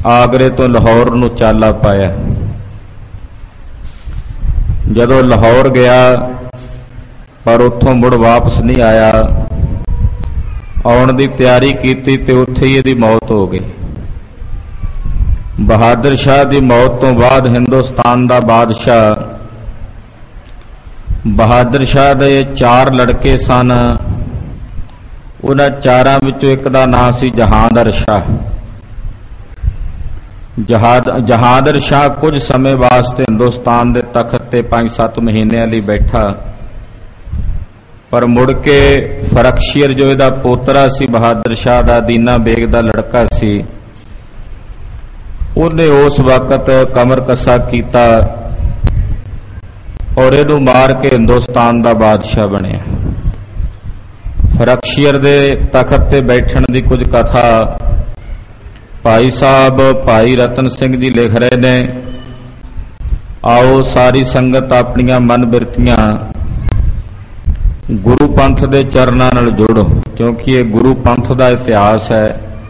आगरे तो लाहौर नूं चाला पाया। जदों लाहौर गया पर उत्थों मुड़ वापस नहीं आया, आउण दी तैयारी कीती ते उत्थे ही इहदी मौत हो गई। बहादुर शाह दी मौत तो बाद हिंदुस्तान दा बादशाह बहादुर शाह दे 4 लड़के सन। उन्हां 4 विचों एक दा नाम सी जहांदर शाह। जहांदर शाह कुछ समय वास्ते हिंदुस्तान दे तखत ते 5-7 महीनों लई बैठा, पर मुड़ के फरखशीर जो इहदा पोतरा सी बहादुर शाह दा, दीना बेग दा लड़का सी, उन्हें उस वक्त कमर कसा किया और इहनूं मार के हिंदुस्तान दा बादशाह बनिया। फरखशीर दे तखत ते बैठण दी कुछ कथा भाई साहब भाई रतन सिंह जी लिख रहे ने। आओ सारी संगत अपनियां मन बिरतियां गुरु पंथ दे चरनां नाल जोड़ो, क्योंकि ये गुरु पंथ दा इतिहास है।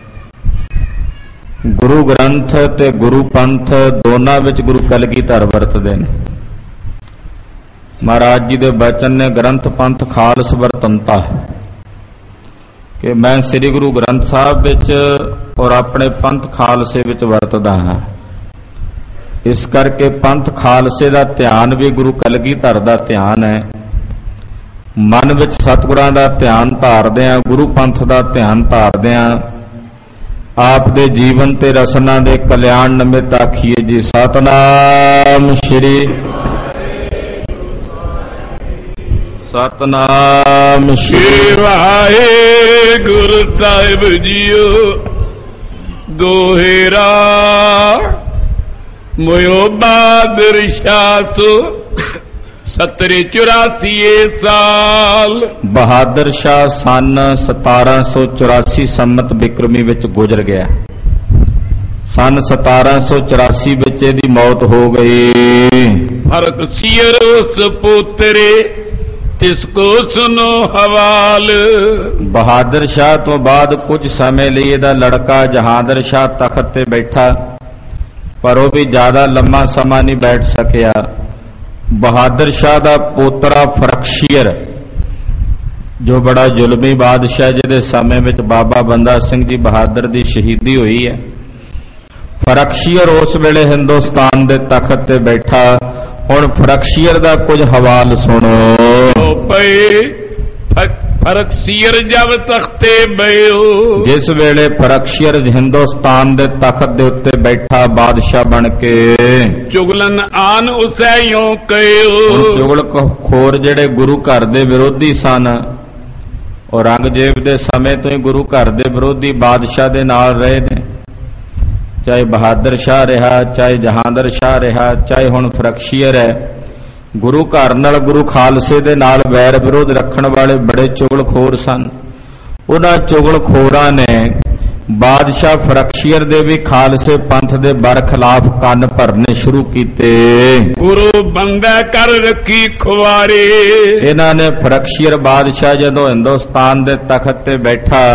गुरु ग्रंथ ते गुरु पंथ दोनों विच गुरु कलगीधर वरतदे ने। महाराज जी दे बचन ने ग्रंथ पंथ खालस वरतंता कि मैं श्री गुरु ग्रंथ साहब विच और अपने पंथ खालसे विच वरतदा हां। इस करके पंथ खालसे दा ध्यान भी गुरु कलगीधर दा ध्यान है। मन विच सतगुरां दा ध्यान धारदिआं गुरु पंथ दा ध्यान धारदिआं आप दे जीवन ते रसना दे कल्याण निमित्त आखिए जी सतनाम श्री सतनाम श्री वाहिगुरु साहिब जीओ। गोहेरा मोयो बहादुर शाह तो 1784 साल। बहादुर शाह सन 1784 संमत बिक्रमी विच गुजर गया। सन 1784 विच इहदी मौत हो गई। फरखशीर उस पोतरे तिसको सुनो हवाल। बहादुर शाह तो बाद कुछ समय लिए इहदा लड़का जहांदर शाह तखत ते बैठा, पर वह भी ज्यादा लंबा समा नहीं बैठ सकिया। बहादुर शाह दा पोतरा फरखशीर जो बड़ा जुलमी बादशाह, जिहदे समय विच बाबा बंदा सिंह जी बहादुर दी शहीदी हुई है, फरखशीर उस वेले हिंदुस्तान दे तखत ते बैठा। हुण फरखशीर दा कुछ हवाल सुनो। फरखशीर जब तख्ते बयो, जिस वेले फरखशीर हिंदुस्तान दे तखत दे उत्ते बैठा बादशाह बन के, चुगलन आन उसे यूं कयो। चुगल खोर जेड़े गुरु घर दे विरोधी सन, और औरंगजेब दे समय तो ही गुरु घर दे विरोधी बादशाह दे नाल रहे ने। चाहे बहादुर शाह रहा, चाहे जहांदर शाह रहा, चाहे हुण फरखशीर है। गुरु घर नाल गुरु खालसे दे नाल वैर विरोध रखण वाले बड़े चुगलखोर सन। उन्हां चुगलखोरां ने बादशाह फरखशीर दे भी खालसे पंथ दे बरखिलाफ कंन भरने शुरू कीते। गुरु बंदा कर रखी खुवारे। इन्हां ने फरखशीर बादशाह जदों हिंदुस्तान दे तखत ते बैठा,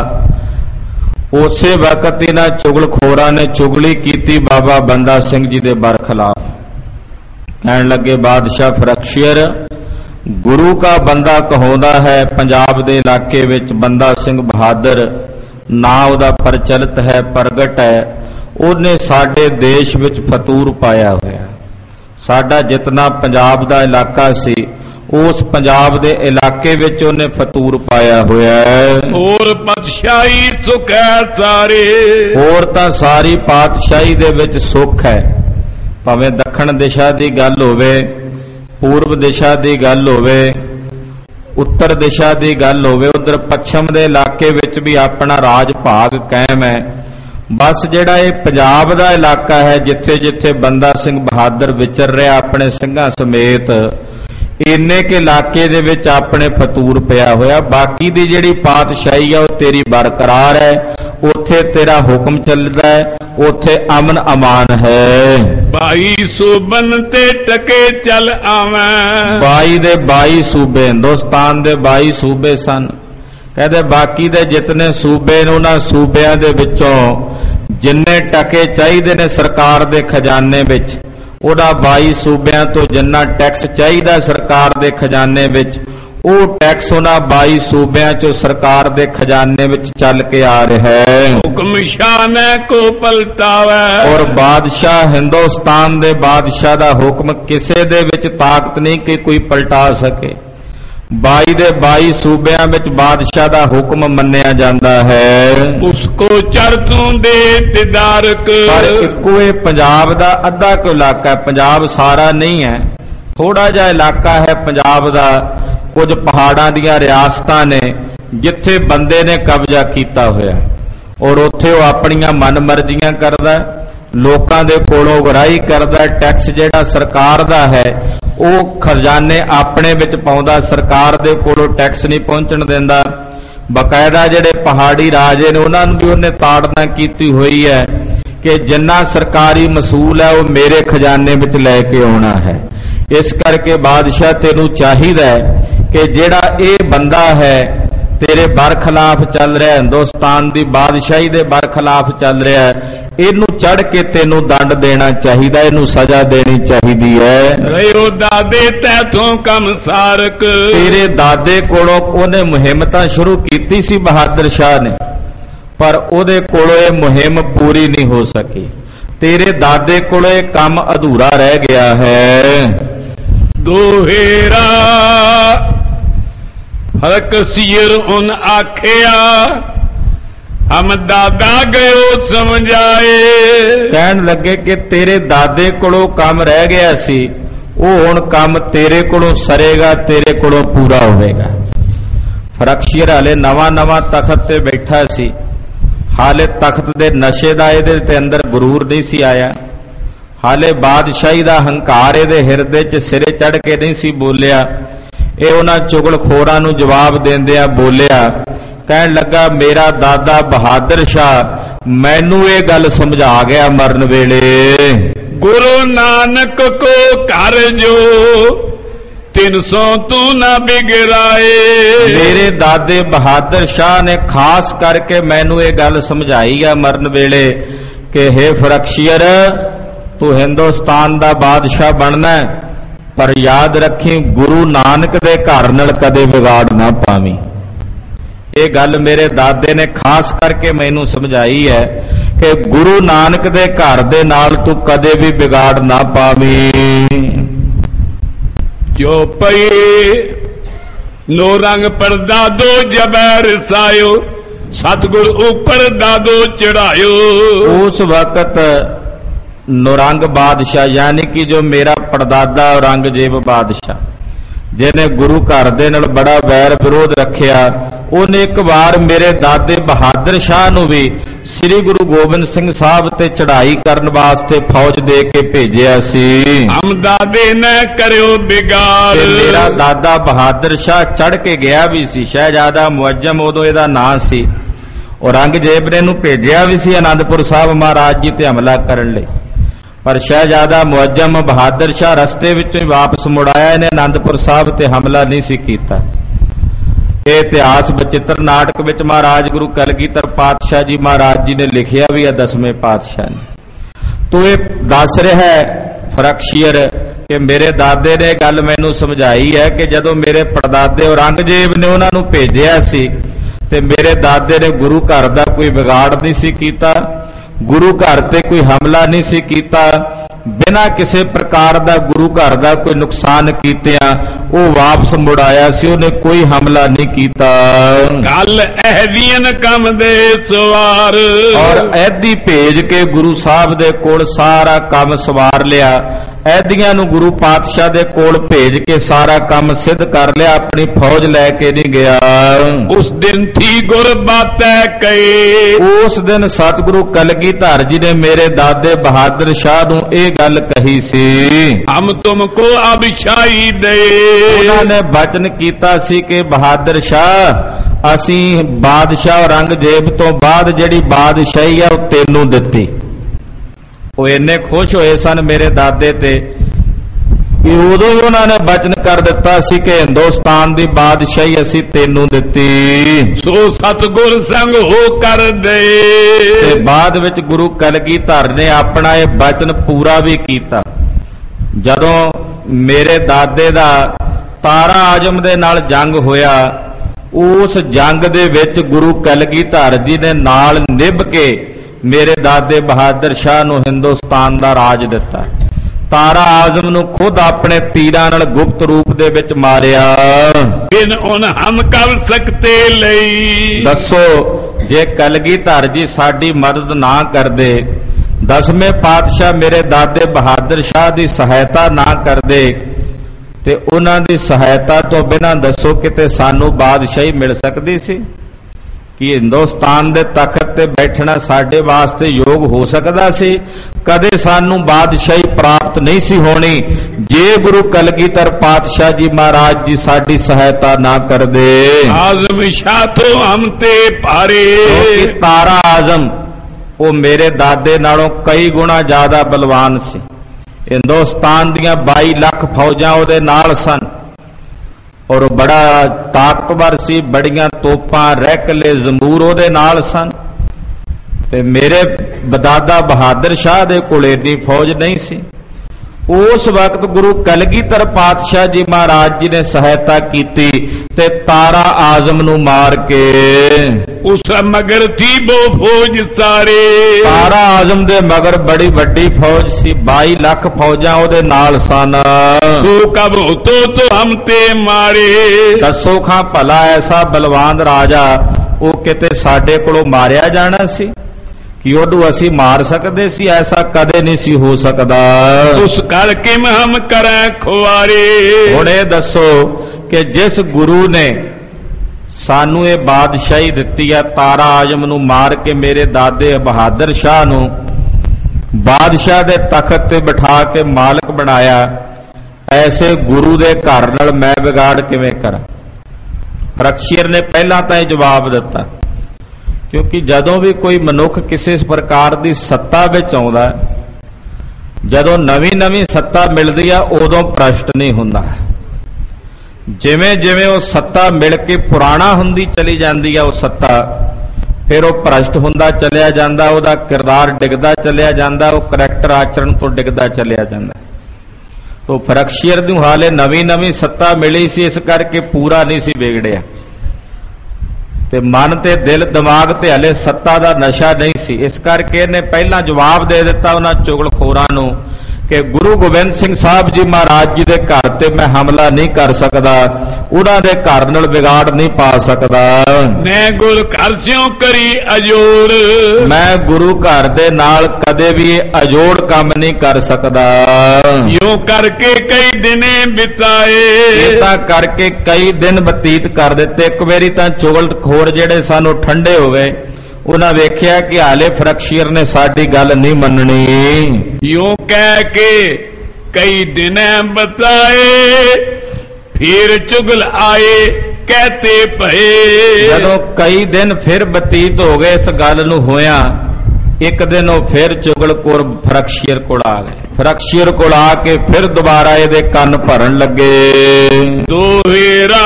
उसे वक्त इन्हां चुगलखोरां ने चुगली कीती बाबा बंदा सिंह जी दे बरखिलाफ। कहन लगे बादशाह फरखशीर गुरु का बंदा कहाउंदा है। पंजाब दे इलाके विच बंदा सिंह बहादुर ना उहदा प्रचलित है, प्रगट है। उन्हें साडे देश विच फतूर पाया होया। साडा जितना पंजाब दा इलाका सी, उस पंजाब दे इलाके विच उन्हें फतूर पाया होया है। और पातशाही सुख है सारे, और तां सारी पातशाही दे विच सुख है। भावें दक्षिण दिशा की गल होवे, पूर्व दिशा की गल होवे, उत्तर दिशा की गल होवे, उधर पश्चिम के इलाके विच भी अपना राज भाग कायम है। बस जिहड़ा ये पंजाब का इलाका है, जिथे जिथे बंदा सिंह बहादुर विचर रहा अपने सिंघां समेत, इन्ने के इलाके दे विच अपने फतूर पिया होया। बाकी दी जिहड़ी पातशाही है वह तेरी बरकरार है, उथे तेरा हुक्म चलदा है, उथे अमन अमान है। 22 सूबन ते टके चल आवें। 22 सूबे हिंदुस्तान दे 22 सूबे सन। कहते बाकी दे जितने सूबे ने उन्हां सूबियां दे विचों ਜਿੰਨੇ ਟਕੇ ਚਾਹੀਦੇ ਨੇ ਸਰਕਾਰ ਦੇ ਖਜ਼ਾਨੇ ਵਿੱਚ, ਉਹਦਾ 22 ਸੂਬਿਆਂ ਤੋਂ ਜਿੰਨਾ ਟੈਕਸ ਚਾਹੀਦਾ ਸਰਕਾਰ ਦੇ ਖਜ਼ਾਨੇ ਵਿੱਚ, ਉਹ ਟੈਕਸ ਉਹਨਾਂ 22 ਸੂਬਿਆਂ ਚੋਂ ਸਰਕਾਰ ਦੇ ਖਜ਼ਾਨੇ ਵਿੱਚ ਚੱਲ ਕੇ ਆ ਰਿਹਾ ਹੈ। ਹੁਕਮ ਸ਼ਾਹ ਨੇ ਕੋ ਪਲਟਾਵੇ, ਔਰ ਬਾਦਸ਼ਾਹ ਹਿੰਦੁਸਤਾਨ ਦੇ ਬਾਦਸ਼ਾਹ ਦਾ ਹੁਕਮ ਕਿਸੇ ਦੇ ਵਿੱਚ ਤਾਕਤ ਨਹੀਂ ਕਿ ਕੋਈ ਪਲਟਾ ਸਕੇ। 22 ਦੇ 22 ਸੂਬਿਆਂ ਵਿੱਚ ਬਾਦਸ਼ਾਹ ਦਾ ਹੁਕਮ ਮੰਨਿਆ ਜਾਂਦਾ ਹੈ। ਉਸਕੋ ਚੜ ਤੂੰ ਦੇ ਤਿਦਾਰਕ, ਪਰ ਇੱਕੋ ਇਹ ਪੰਜਾਬ ਦਾ ਅੱਧਾ ਕੁ ਇਲਾਕਾ, ਪੰਜਾਬ ਸਾਰਾ ਨਹੀਂ ਹੈ, ਥੋੜਾ ਜਿਹਾ ਇਲਾਕਾ ਹੈ ਪੰਜਾਬ ਦਾ, ਕੁਝ ਪਹਾੜਾਂ ਦੀਆਂ ਰਿਆਸਤਾਂ ਨੇ ਜਿੱਥੇ ਬੰਦੇ ਨੇ ਕਬਜ਼ਾ ਕੀਤਾ ਹੋਇਆ, ਔਰ ਉੱਥੇ ਉਹ ਆਪਣੀਆਂ ਮਨਮਰਜ਼ੀਆਂ ਕਰਦਾ, ਲੋਕਾਂ ਦੇ ਕੋਲੋਂ ਗਰਾਈ ਕਰਦਾ। ਟੈਕਸ ਜਿਹੜਾ ਸਰਕਾਰ ਦਾ ਹੈ ਉਹ ਖਜ਼ਾਨੇ ਆਪਣੇ ਵਿੱਚ ਪਾਉਂਦਾ, ਸਰਕਾਰ ਦੇ ਕੋਲੋਂ ਟੈਕਸ ਨਹੀਂ ਪਹੁੰਚਣ ਦਿੰਦਾ। ਬਕਾਇਦਾ ਜਿਹੜੇ ਪਹਾੜੀ ਰਾਜੇ ਨੇ ਉਹਨਾਂ ਨੂੰ ਵੀ ਉਹਨੇ ਤਾੜਨਾ ਕੀਤੀ ਹੋਈ ਹੈ ਕਿ ਜਿੰਨਾ ਸਰਕਾਰੀ ਮਸੂਲ ਹੈ ਉਹ ਮੇਰੇ ਖਜ਼ਾਨੇ ਵਿੱਚ ਲੈ ਕੇ ਆਉਣਾ ਹੈ। ਇਸ ਕਰਕੇ ਬਾਦਸ਼ਾਹ ਤੈਨੂੰ ਚਾਹੀਦਾ ਹੈ ਕਿ ਜਿਹੜਾ ਇਹ ਬੰਦਾ ਹੈ ਤੇਰੇ ਬਰਖਲਾਫ ਚੱਲ ਰਿਹਾ, ਹਿੰਦੁਸਤਾਨ ਦੀ ਬਾਦਸ਼ਾਹੀ ਦੇ ਬਰਖਲਾਫ ਚੱਲ ਰਿਹਾ, ਇਹਨੂੰ ਚੜ ਕੇ ਤੈਨੂੰ ਦੰਡ ਦੇਣਾ ਚਾਹੀਦਾ, ਇਹਨੂੰ ਸਜ਼ਾ ਦੇਣੀ ਚਾਹੀਦੀ ਹੈ। ਰਿਓ ਦਾਦੇ ਤੈਥੋਂ ਕੰਮ ਸਾਰਕ, ਤੇਰੇ ਦਾਦੇ ਕੋਲੋਂ ਉਹਨੇ ਮੁਹਿੰਮ ਤਾਂ ਸ਼ੁਰੂ ਕੀਤੀ ਸੀ ਬਹਾਦਰ ਸ਼ਾਹ ਨੇ, ਪਰ ਉਹਦੇ ਕੋਲੋਂ ਇਹ ਮੁਹਿੰਮ ਪੂਰੀ ਨਹੀਂ ਹੋ ਸਕੀ। ਤੇਰੇ ਦਾਦੇ ਕੋਲੋਂ ਇਹ ਕੰਮ ਅਧੂਰਾ ਰਹਿ ਗਿਆ ਹੈ। ਦੋਹੇਰਾ ਹਰਕ ਸੀਰ ਉਨ ਆਖਿਆ, ਹਮ ਦਾਦਾ ਗਇਓ ਸਮਝਾਏ। ਕਹਿਣ ਲੱਗੇ ਕਿ ਤੇਰੇ ਦਾਦੇ ਕੋਲੋਂ ਕੰਮ ਰਹਿ ਗਿਆ ਸੀ, ਉਹ ਹੁਣ ਕੰਮ ਤੇਰੇ ਕੋਲੋਂ ਸਰੇਗਾ, ਤੇਰੇ ਕੋਲੋਂ ਪੂਰਾ ਹੋਵੇਗਾ। ਫਰਖਸ਼ੀਰ ਹਾਲੇ ਨਵਾਂ ਤਖਤ ਤੇ ਬੈਠਾ ਸੀ, ਹਾਲੇ ਤਖਤ ਦੇ ਨਸ਼ੇ ਦਾ ਇਹਦੇ ਤੇ ਅੰਦਰ ਗਰੂਰ ਨਹੀਂ ਸੀ ਆਇਆ, ਹਾਲੇ ਬਾਦਸ਼ਾਹੀ ਦਾ ਹੰਕਾਰ ਇਹਦੇ ਹਿਰਦੇ 'ਚ ਸਿਰੇ ਚੜ ਕੇ ਨਹੀਂ ਸੀ ਬੋਲਿਆ। ਇਹ ਉਹਨਾਂ ਚੁਗਲਖੋਰਾਂ ਨੂੰ ਜਵਾਬ ਦਿੰਦਿਆਂ ਬੋਲਿਆ, ਕਹਿਣ ਲੱਗਾ ਮੇਰਾ ਦਾਦਾ ਬਹਾਦਰ ਸ਼ਾਹ ਮੈਨੂੰ ਇਹ ਗੱਲ ਸਮਝਾ ਗਿਆ ਮਰਨ ਵੇਲੇ, ਗੁਰੂ ਨਾਨਕ ਕੋ ਘਰ ਜੋ 300 ਤੂੰ ਨਾ ਬਿਗੜਾਏ। ਮੇਰੇ ਦਾਦੇ ਬਹਾਦਰ ਸ਼ਾਹ ਨੇ ਖਾਸ ਕਰਕੇ ਮੈਨੂੰ ਇਹ ਗੱਲ ਸਮਝਾਈ ਆ ਮਰਨ ਵੇਲੇ ਕਿ ਹੇ ਫਰਖਸ਼ੀਰ ਤੂੰ ਹਿੰਦੁਸਤਾਨ ਦਾ ਬਾਦਸ਼ਾਹ ਬਣਨਾ, ਪਰ ਯਾਦ ਰੱਖੀ ਗੁਰੂ ਨਾਨਕ ਦੇ ਘਰ ਨਾਲ ਕਦੇ ਵਿਗਾੜ ਨਾ ਪਾਵੀਂ। ਇਹ ਗੱਲ ਮੇਰੇ ਦਾਦੇ ਨੇ ਖਾਸ ਕਰਕੇ ਮੈਨੂੰ ਸਮਝਾਈ ਹੈ ਕਿ ਗੁਰੂ ਨਾਨਕ ਦੇ ਘਰ ਦੇ ਨਾਲ ਤੂੰ ਕਦੇ ਵੀ ਵਿਗਾੜ ਨਾ ਪਾਵੀਂ। ਜੋ ਪਈ ਨੋ ਰੰਗ ਪਰਦਾ ਦੋ ਜਬਰ ਸਾਇਓ, ਸਤਿਗੁਰ ਉੱਪਰ ਦਾਦੋ ਚੜਾਇਓ। ਉਸ ਵਕਤ ਨੌਰੰਗ ਬਾਦਸ਼ਾਹ यानी कि जो मेरा परदादा औरंगजेब बादशाह जिन्हें गुरु घर दे नाल बड़ा वैर विरोध रखिया, उन्हें एक बार मेरे दादे बहादुर शाह नूं भी श्री गुरु गोबिंद सिंह साहब ते चढ़ाई करन वास्ते फौज दे के भेजिया सी। हम दादे ने करियो बिगाड़, मेरा दादा बहादुर शाह चढ़ के गया भी सी। शहजादा मुअज्जम उदों इहदा नां सी, औरंगजेब ने नूं भेजिया भी सी आनंदपुर साहब महाराज जी ते हमला करन लई, पर शहजादा मुअज्जम बहादुर शाह रस्ते विचों वापस मुड़ाया, इन्हें आनंदपुर साहब ते हमला नहीं सी कीता। ये इतिहास बचित्र नाटक विच महाराज गुरु कलगीधर पातशाह जी महाराज जी ने लिखिया भी है 10वें पातशाह ने। तो ये दस रहा है फरखशीर कि मेरे दादे ने गल मैनू समझाई है कि जदों मेरे परदादे औरंगजेब ने उन्हां नूं भेजिया सी ते मेरे दादे ने गुरु घर दा कोई बिगाड़ नहीं सी कीता, गुरु घर ते कोई हमला नहीं सी कीता, बिना किसी प्रकार दा गुरु घर दा कोई नुकसान कीतिया वो वापस मुड़ाया सी, उन्हें कोई हमला नहीं कीता। कल अहदियन कम दे सवार, और ऐदी भेज के गुरु साहब दे कोल सारा काम सवार लिया। ऐदियां नूं गुरु पातशाह दे कोल भेज के सारा काम सिद्ध कर लिया, अपनी फौज लैके नहीं गया। उस दिन थी गुर बातें कही, उस दिन सतगुरु कलगीधर जी ने मेरे दादे बहादुर शाह नूं ये गल कही सी, हम तुमको अभिशाई दे। उन्होंने वचन कीता सी कि बहादुर शाह असी बादशाह औरंगजेब तो बाद जिहड़ी बादशाही है वो तैनूं दित्ती। वो इन्ने खुश होए सन मेरे दादे ते ਕਿ ਉਦੋਂ ਹੀ ਉਹਨਾਂ ਨੇ ਬਚਨ ਕਰ ਦਿੱਤਾ ਸੀ ਕਿ ਹਿੰਦੁਸਤਾਨ ਦੀ ਬਾਦਸ਼ਾਹੀ ਅਸੀਂ ਤੈਨੂੰ ਦਿੱਤੀ, ਸੋ ਸਤਿਗੁਰ ਸੰਗ ਹੋ ਕਰ ਦੇ। ਤੇ ਬਾਅਦ ਵਿੱਚ ਗੁਰੂ ਕਲਗੀਧਰ ਨੇ ਆਪਣਾ ਇਹ ਬਚਨ ਪੂਰਾ ਵੀ ਕੀਤਾ। ਜਦੋਂ ਮੇਰੇ ਦਾਦੇ ਦਾ ਤਾਰਾ ਆਜ਼ਮ ਦੇ ਨਾਲ ਜੰਗ ਹੋਇਆ, ਉਸ ਜੰਗ ਦੇ ਵਿੱਚ ਗੁਰੂ ਕਲਗੀਧਰ ਜੀ ਨੇ ਨਾਲ ਨਿਭ ਕੇ ਮੇਰੇ ਦਾਦੇ ਬਹਾਦਰ ਸ਼ਾਹ ਨੂੰ ਹਿੰਦੁਸਤਾਨ ਦਾ ਰਾਜ ਦਿੱਤਾ। ਤਾਰਾ ਆਜ਼ਮ ਨੂੰ ਖੁਦ ਆਪਣੇ ਤੀਰਾਂ ਨਾਲ ਗੁਪਤ ਰੂਪ ਦੇ ਵਿੱਚ ਮਾਰਿਆ। ਬਿਨ ਉਨ ਹਮ ਕਰ ਸਕਤੇ ਲਈ, ਦੱਸੋ ਜੇ ਕਲਗੀਧਰ ਜੀ ਸਾਡੀ ਮਦਦ ਨਾ ਕਰਦੇ, ਦਸਵੇਂ ਪਾਤਸ਼ਾਹ ਮੇਰੇ ਦਾਦੇ ਬਹਾਦਰ ਸ਼ਾਹ ਦੀ ਸਹਾਇਤਾ ਨਾ ਕਰਦੇ, ਤੇ ਉਹਨਾਂ ਦੀ ਸਹਾਇਤਾ ਤੋਂ ਬਿਨਾਂ ਦੱਸੋ ਕਿਤੇ ਸਾਨੂੰ ਬਾਦਸ਼ਾਹੀ ਮਿਲ ਸਕਦੀ ਸੀ? ਕਿ ਹਿੰਦੁਸਤਾਨ ਦੇ ਤਖਤ ਤੇ ਬੈਠਣਾ ਸਾਡੇ ਵਾਸਤੇ ਯੋਗ ਹੋ ਸਕਦਾ ਸੀ? ਕਦੇ ਸਾਨੂੰ ਬਾਦਸ਼ਾਹੀ ਪ੍ਰਾਪਤ ਨਹੀਂ ਸੀ ਹੋਣੀ ਜੇ ਗੁਰੂ ਕਲਗੀਧਰ ਪਾਤਸ਼ਾਹ ਜੀ ਮਹਾਰਾਜ ਜੀ ਸਾਡੀ ਸਹਾਇਤਾ ਨਾ ਕਰਦੇ। ਆਜ਼ਮ ਸ਼ਾਹ ਤੋਂ ਹਮ ਤੇ ਭਾਰੇ, ਕਿਉਂਕਿ ਤਾਰਾ ਆਜ਼ਮ ਉਹ ਮੇਰੇ ਦਾਦੇ ਨਾਲੋਂ ਕਈ ਗੁਣਾ ਜ਼ਿਆਦਾ ਬਲਵਾਨ ਸੀ। ਹਿੰਦੁਸਤਾਨ ਦੀਆਂ 22 ਲੱਖ ਫੌਜਾਂ ਉਹਦੇ ਨਾਲ ਸਨ ਔਰ ਬੜਾ ਤਾਕਤਵਰ ਸੀ, ਬੜੀਆਂ ਤੋਪਾਂ ਰੈਕਲੇ ਜ਼ਮੂਰ ਉਹਦੇ ਨਾਲ ਸਨ, ਤੇ ਮੇਰੇ ਦਾਦਾ ਬਹਾਦਰ ਸ਼ਾਹ ਦੇ ਕੋਲ ਏਡੀ ਫੌਜ ਨਹੀਂ ਸੀ। ਉਸ ਵਕਤ ਗੁਰੂ ਕਲਗੀਧਰ ਪਾਤਸ਼ਾਹ ਜੀ ਮਹਾਰਾਜ ਜੀ ਨੇ ਸਹਾਇਤਾ ਕੀਤੀ ਤੇ ਤਾਰਾ ਆਜ਼ਮ ਨੂੰ ਮਾਰ ਕੇ ਉਸ ਮਗਰ ਥੀ ਬੋ ਫੌਜ ਸਾਰੇ। ਤਾਰਾ ਆਜ਼ਮ ਦੇ ਮਗਰ ਬੜੀ ਵੱਡੀ ਫੌਜ ਸੀ, 22 ਲੱਖ ਫੌਜਾਂ ਉਹਦੇ ਨਾਲ ਸਨ। ਸੋ ਕਬ ਤੋ ਹਮ ਤੇ ਮਾਰੇ, ਦੱਸੋ ਖਾਂ ਭਲਾ ਐਸਾ ਬਲਵਾਨ ਰਾਜਾ ਉਹ ਕਿਤੇ ਸਾਡੇ ਕੋਲੋਂ ਮਾਰਿਆ ਜਾਣਾ ਸੀ ਕਿ ਉਹਨੂੰ ਅਸੀਂ ਮਾਰ ਸਕਦੇ ਸੀ? ਐਸਾ ਕਦੇ ਨਹੀਂ ਸੀ ਹੋ ਸਕਦਾ। ਉਸ ਕਰਕੇ ਹਮ ਕਰਾਂ ਖੁਆਰੇ। ਹੁਣ ਇਹ ਦੱਸੋ ਕਿ ਜਿਸ ਗੁਰੂ ਨੇ ਸਾਨੂੰ ਇਹ ਬਾਦਸ਼ਾਹੀ ਦਿੱਤੀ ਹੈ, ਤਾਰਾ ਆਜ਼ਮ ਨੂੰ ਮਾਰ ਕੇ ਮੇਰੇ ਦਾਦੇ ਬਹਾਦਰ ਸ਼ਾਹ ਨੂੰ ਬਾਦਸ਼ਾਹ ਦੇ ਤਖਤ ਤੇ ਬਿਠਾ ਕੇ ਮਾਲਕ ਬਣਾਇਆ, ਐਸੇ ਗੁਰੂ ਦੇ ਘਰ ਨਾਲ ਮੈਂ ਵਿਗਾੜ ਕਿਵੇਂ ਕਰਾਂ? ਫਰਕਸ਼ੀਰ ਨੇ ਪਹਿਲਾਂ ਤਾਂ ਇਹ ਜਵਾਬ ਦਿੱਤਾ, ਕਿਉਂਕਿ ਜਦੋਂ ਵੀ ਕੋਈ ਮਨੁੱਖ ਕਿਸੇ ਪ੍ਰਕਾਰ ਦੀ ਸੱਤਾ ਵਿੱਚ ਆਉਂਦਾ, ਜਦੋਂ ਨਵੀਂ ਸੱਤਾ ਮਿਲਦੀ ਆ ਉਦੋਂ ਭ੍ਰਸ਼ਟ ਨਹੀਂ ਹੁੰਦਾ। ਜਿਵੇਂ ਜਿਵੇਂ ਉਹ ਸੱਤਾ ਮਿਲ ਕੇ ਪੁਰਾਣਾ ਹੁੰਦੀ ਚਲੀ ਜਾਂਦੀ ਆ ਉਹ ਸੱਤਾ, ਫਿਰ ਉਹ ਭ੍ਰਸ਼ਟ ਹੁੰਦਾ ਚਲਿਆ ਜਾਂਦਾ, ਉਹਦਾ ਕਿਰਦਾਰ ਡਿੱਗਦਾ ਚਲਿਆ ਜਾਂਦਾ, ਉਹ ਕਰੈਕਟਰ ਆਚਰਣ ਤੋਂ ਡਿੱਗਦਾ ਚਲਿਆ ਜਾਂਦਾ। ਤੋ ਫਰਕਸ਼ੀਰ ਨੂੰ ਹਾਲੇ ਨਵੀਂ ਸੱਤਾ ਮਿਲੀ ਸੀ, ਇਸ ਕਰਕੇ ਪੂਰਾ ਨਹੀਂ ਸੀ ਵਿਗੜਿਆ, ਤੇ ਮਨ ਤੇ ਦਿਲ ਦਿਮਾਗ ਤੇ ਹਲੇ ਸੱਤਾ ਦਾ ਨਸ਼ਾ ਨਹੀਂ ਸੀ। ਇਸ ਕਰਕੇ ਇਹਨੇ ਪਹਿਲਾਂ ਜਵਾਬ ਦੇ ਦਿੱਤਾ ਉਹਨਾਂ ਚੁਗਲਖੋਰਾਂ ਨੂੰ ਕਿ ਗੁਰੂ ਗੋਬਿੰਦ ਸਿੰਘ ਸਾਹਿਬ ਜੀ ਮਹਾਰਾਜ ਜੀ ਦੇ ਘਰ ਤੇ ਮੈਂ ਹਮਲਾ ਨਹੀਂ ਕਰ ਸਕਦਾ, ਉਹਨਾਂ ਦੇ ਘਰ ਨਾਲ ਵਿਗਾੜ ਨਹੀਂ ਪਾ ਸਕਦਾ। ਮੈਂ ਗੁਰੂ ਘਰ ਸਿਓ ਕਰੀ ਅਜੋੜ, ਮੈਂ ਗੁਰੂ ਘਰ ਦੇ ਨਾਲ ਕਦੇ ਵੀ ਅਜੋੜ ਕੰਮ ਨਹੀਂ ਕਰ ਸਕਦਾ। ਯੋ ਕਰਕੇ ਕਈ ਦਿਨੇ ਬਿਤਾਏ, ਇਹ ਤਾਂ ਕਰਕੇ ਕਈ ਦਿਨ ਬਤੀਤ ਕਰ ਦਿੱਤੇ। ਇੱਕ ਵਾਰੀ ਤਾਂ ਚੁਗਲਖੋਰ ਜਿਹੜੇ ਸਾਨੂੰ ਠੰਡੇ ਹੋ ਗਏ, ਉਹਨਾਂ ਵੇਖਿਆ ਕਿ ਹਾਲੇ ਫਰਕਸ਼ੀਰ ਨੇ ਸਾਡੀ ਗੱਲ ਨਹੀਂ ਮੰਨਣੀ। ਯੋ ਕਹਿ ਕੇ ਕਈ ਦਿਨ ਬਤਾਏ, ਫਿਰ ਚੁਗਲ ਆਏ ਕਹਤੇ ਭਏ। ਜਦੋਂ ਕਈ ਦਿਨ ਫਿਰ ਬਤੀਤ ਹੋ ਗਏ ਇਸ ਗੱਲ ਨੂੰ ਹੋਇਆ, ਇੱਕ ਦਿਨ ਉਹ ਫਿਰ ਚੁਗਲਖੋਰ ਫਰਕਸ਼ੀਰ ਕੋਲ ਆ ਗਏ। ਫਰਕਸ਼ੀਰ ਕੋਲ ਆ ਕੇ ਫਿਰ ਦੁਬਾਰਾ ਇਹਦੇ ਕੰਨ ਭਰਨ ਲੱਗੇ। ਦੋਹੇਰਾ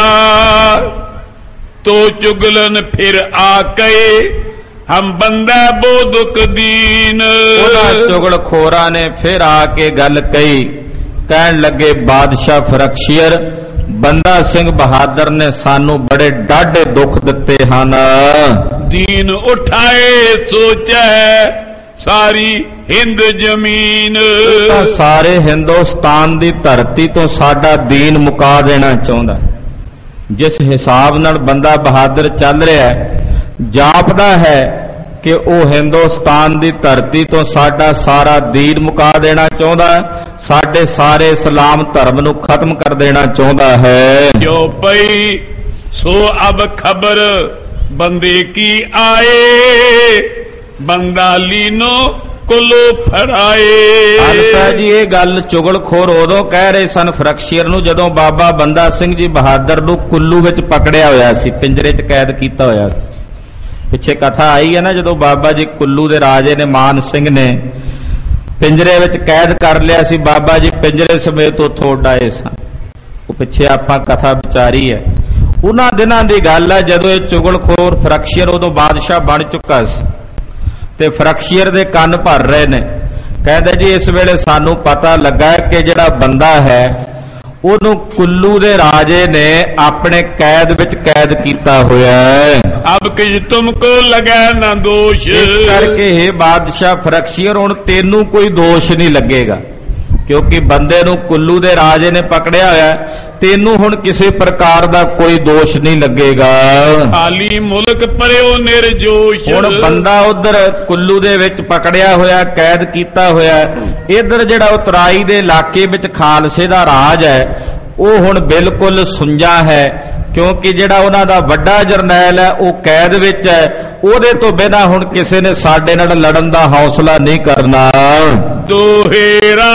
ਤੋ ਚੁਗਲਨ ਫਿਰ ਆ ਕਏ, ਹਮ ਬੰਦਾ ਬੋਦਕ ਦੀਨ। ਉਹਨਾਂ ਚੁਗਲਖੋਰਾਂ ਨੇ ਫਿਰ ਆ ਕੇ ਗੱਲ ਕਹੀ, ਕਹਿਣ ਲੱਗੇ ਬਾਦਸ਼ਾਹ ਫਰਕਸ਼ੀਰ, ਬੰਦਾ ਸਿੰਘ ਬਹਾਦਰ ਨੇ ਸਾਨੂੰ ਬੜੇ ਡਾਢੇ ਦੁੱਖ ਦਿੱਤੇ ਹਨ। ਦੀਨ ਉਠਾਏ ਸੋਚੈ ਸਾਰੀ ਹਿੰਦ ਜ਼ਮੀਨ, ਤਾਂ ਸਾਰੇ ਹਿੰਦੁਸਤਾਨ ਦੀ ਧਰਤੀ ਤੋਂ ਸਾਡਾ ਦੀਨ ਮੁਕਾ ਦੇਣਾ ਚਾਹੁੰਦਾ। ਜਿਸ ਹਿਸਾਬ ਨਾਲ ਬੰਦਾ ਬਹਾਦਰ ਚੱਲ ਰਿਹਾ ਹੈ, ਜਾਪਦਾ ਹੈ ਕਿ ਉਹ ਹਿੰਦੁਸਤਾਨ ਦੀ ਧਰਤੀ ਤੋਂ ਸਾਡਾ ਸਾਰਾ ਦੀਨ ਮੁਕਾ ਦੇਣਾ ਚਾਹੁੰਦਾ ਹੈ, ਸਾਡੇ ਸਾਰੇ ਇਸਲਾਮ ਧਰਮ ਨੂੰ ਖਤਮ ਕਰ ਦੇਣਾ ਚਾਹੁੰਦਾ ਹੈ। ਜੋ ਪਈ ਸੋ ਅਬ ਖਬਰ ਬੰਦੇ ਕੀ ਆਏ, ਬੰਦਾ ਲੀਨੋ ਕੁੱਲੂ ਫੜਾਏ। ਖਾਲਸਾ ਜੀ ਇਹ ਗੱਲ ਚੁਗਲਖੋਰ ਉਦੋਂ ਕਹਿ ਰਹੇ ਸਨ ਫਰਕਸ਼ੀਰ ਨੂੰ ਜਦੋਂ ਬਾਬਾ ਬੰਦਾ ਸਿੰਘ ਜੀ ਬਹਾਦਰ ਨੂੰ ਕੁੱਲੂ ਵਿੱਚ ਪਕੜਿਆ ਹੋਇਆ ਸੀ, ਪਿੰਜਰੇ 'ਚ ਕੈਦ ਕੀਤਾ ਹੋਇਆ ਸੀ। ਪਿੱਛੇ ਕਥਾ ਆਈ ਹੈ ਨਾ, ਜਦੋਂ ਬਾਬਾ ਜੀ ਕੁੱਲੂ ਦੇ ਰਾਜੇ ਨੇ ਮਾਨ ਸਿੰਘ ਨੇ ਪਿੰਜਰੇ ਵਿੱਚ ਕੈਦ ਕਰ ਲਿਆ ਸੀ। ਬਾਬਾ ਜੀ ਪਿੰਜਰੇ ਸਮੇਤ ਉੱਥੋਂ ਉੱਡ ਆਏ ਸਨ। ਉਹ ਪਿੱਛੇ ਆਪਾਂ ਕਥਾ ਵਿਚਾਰੀ ਹੈ। ਉਹਨਾਂ ਦਿਨਾਂ ਦੀ ਗੱਲ ਹੈ ਜਦੋਂ ਇਹ ਚੁਗਲਖੋਰ ਫਰਕਸ਼ੀਅਰ ਉਦੋਂ ਬਾਦਸ਼ਾਹ ਬਣ ਚੁੱਕਾ ਸੀ ਤੇ ਫਰਕਸ਼ੀਅਰ ਦੇ ਕੰਨ ਭਰ ਰਹੇ ਨੇ। ਕਹਿੰਦੇ ਜੀ ਇਸ ਵੇਲੇ ਸਾਨੂੰ ਪਤਾ ਲੱਗਾ ਕਿ ਜਿਹੜਾ ਬੰਦਾ ਹੈ ਉਹਨੂੰ ਕੁੱਲੂ ਦੇ ਰਾਜੇ ਨੇ ਆਪਣੇ ਕੈਦ ਵਿੱਚ ਕੈਦ ਕੀਤਾ ਹੋਇਆ ਹੈ। ਅਬ ਕਿਜ ਤੁਮਕੋ ਲਗਾ ਨਾ ਦੋਸ਼। ਇਸ ਕਰਕੇ ਇਹ ਬਾਦਸ਼ਾਹ ਫਰਕਸ਼ੀਅਰ ਹੁਣ ਤੈਨੂੰ ਕੋਈ ਦੋਸ਼ ਨਹੀਂ ਲੱਗੇਗਾ ਕਿਉਂਕਿ ਬੰਦੇ ਨੂੰ ਕੁੱਲੂ ਦੇ ਰਾਜੇ ਨੇ ਪਕੜਿਆ ਹੋਇਆ। ਤੈਨੂੰ ਹੁਣ ਕਿਸੇ ਪ੍ਰਕਾਰ ਦਾ ਕੋਈ ਦੋਸ਼ ਨਹੀਂ ਲੱਗੇਗਾ। ਖਾਲੀ ਮੁਲਕ ਪਰਿਓ ਨਿਰਜੋਸ਼। ਹੁਣ ਬੰਦਾ ਉਧਰ ਕੁੱਲੂ ਦੇ ਵਿੱਚ ਪਕੜਿਆ ਹੋਇਆ, ਕੈਦ ਕੀਤਾ ਹੋਇਆ। ਇਧਰ ਜਿਹੜਾ ਉਤਰਾਈ ਦੇ ਇਲਾਕੇ ਵਿੱਚ ਖਾਲਸੇ ਦਾ ਰਾਜ ਹੈ ਉਹ ਹੁਣ ਬਿਲਕੁਲ ਸੁੰਜਾ ਹੈ ਕਿਉਂਕਿ ਜਿਹੜਾ ਉਹਨਾਂ ਦਾ ਵੱਡਾ ਜਰਨੈਲ ਹੈ ਉਹ ਕੈਦ ਵਿੱਚ ਹੈ। ਉਹਦੇ ਤੋਂ ਬਿਨਾਂ ਹੁਣ ਕਿਸੇ ਨੇ ਸਾਡੇ ਨਾਲ ਲੜਨ ਦਾ ਹੌਸਲਾ ਨਹੀਂ ਕਰਨਾ। ਦੋਹੇਰਾ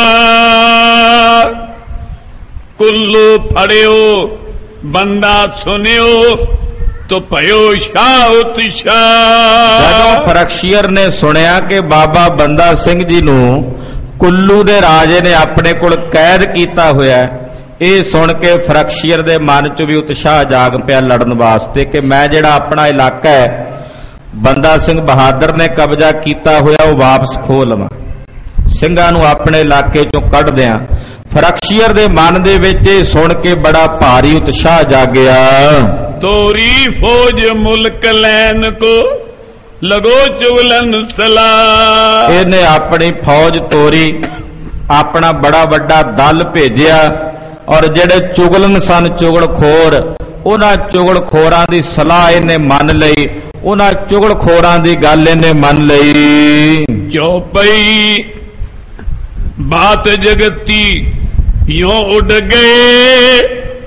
ਕੁੱਲੂ ਫੜਿਓ ਬੰਦਾ ਸੁਣਿਓ ਤੋ ਭਇਓ ਸ਼ਾਹ ਉਤਸ਼ਾਹ। ਜਦੋਂ ਫਰਕਸ਼ੀਅਰ ਨੇ ਸੁਣਿਆ ਕਿ ਬਾਬਾ ਬੰਦਾ ਸਿੰਘ ਜੀ ਨੂੰ ਕੁੱਲੂ ਦੇ ਰਾਜੇ ਨੇ ਆਪਣੇ ਕੋਲ ਕੈਦ ਕੀਤਾ ਹੋਇਆ, ਇਹ ਸੁਣ ਕੇ ਫਰਕਸ਼ੀਅਰ ਦੇ ਮਨ 'ਚ ਵੀ ਉਤਸ਼ਾਹ ਜਾਗ ਪਿਆ ਲੜਨ ਵਾਸਤੇ ਕਿ ਮੈਂ ਜਿਹੜਾ ਆਪਣਾ ਇਲਾਕਾ ਹੈ ਬੰਦਾ ਸਿੰਘ ਬਹਾਦਰ ਨੇ ਕਬਜ਼ਾ ਕੀਤਾ ਹੋਇਆ ਉਹ ਵਾਪਸ ਖੋਹ ਲਵਾਂ, ਸਿੰਘਾਂ ਨੂੰ ਆਪਣੇ ਇਲਾਕੇ 'ਚੋਂ ਕੱਢ ਦਿਆਂ। ਫਰਕਸ਼ੀਅਰ ਦੇ ਮਨ ਦੇ ਵਿੱਚ ਇਹ ਸੁਣ ਕੇ ਬੜਾ ਭਾਰੀ ਉਤਸ਼ਾਹ ਜਾਗਿਆ। ਤੋਰੀ ਫੌਜ ਮੁਲਕ ਲੈਣ ਕੋ ਲਗੋ ਚੁਗਲਨ ਸਲਾਹ। ਇਹਨੇ ਆਪਣੀ ਫੌਜ ਤੋਰੀ, ਆਪਣਾ ਬੜਾ ਵੱਡਾ ਦਲ ਭੇਜਿਆ ਔਰ ਜਿਹੜੇ ਚੁਗਲਨ ਸਨ ਚੁਗਲਖੋਰ ਉਹਨਾਂ ਚੁਗਲਖੋਰਾਂ ਦੀ ਸਲਾਹ ਇਹਨੇ ਮੰਨ ਲਈ, ਉਹਨਾਂ ਚੁਗਲਖੋਰਾਂ ਦੀ ਗੱਲ ਇਹਨੇ ਮੰਨ ਲਈ। ਜੋ ਪਈ ਬਾਤ ਜਗਤੀ ਯੋਂ ਉੱਡ ਗਏ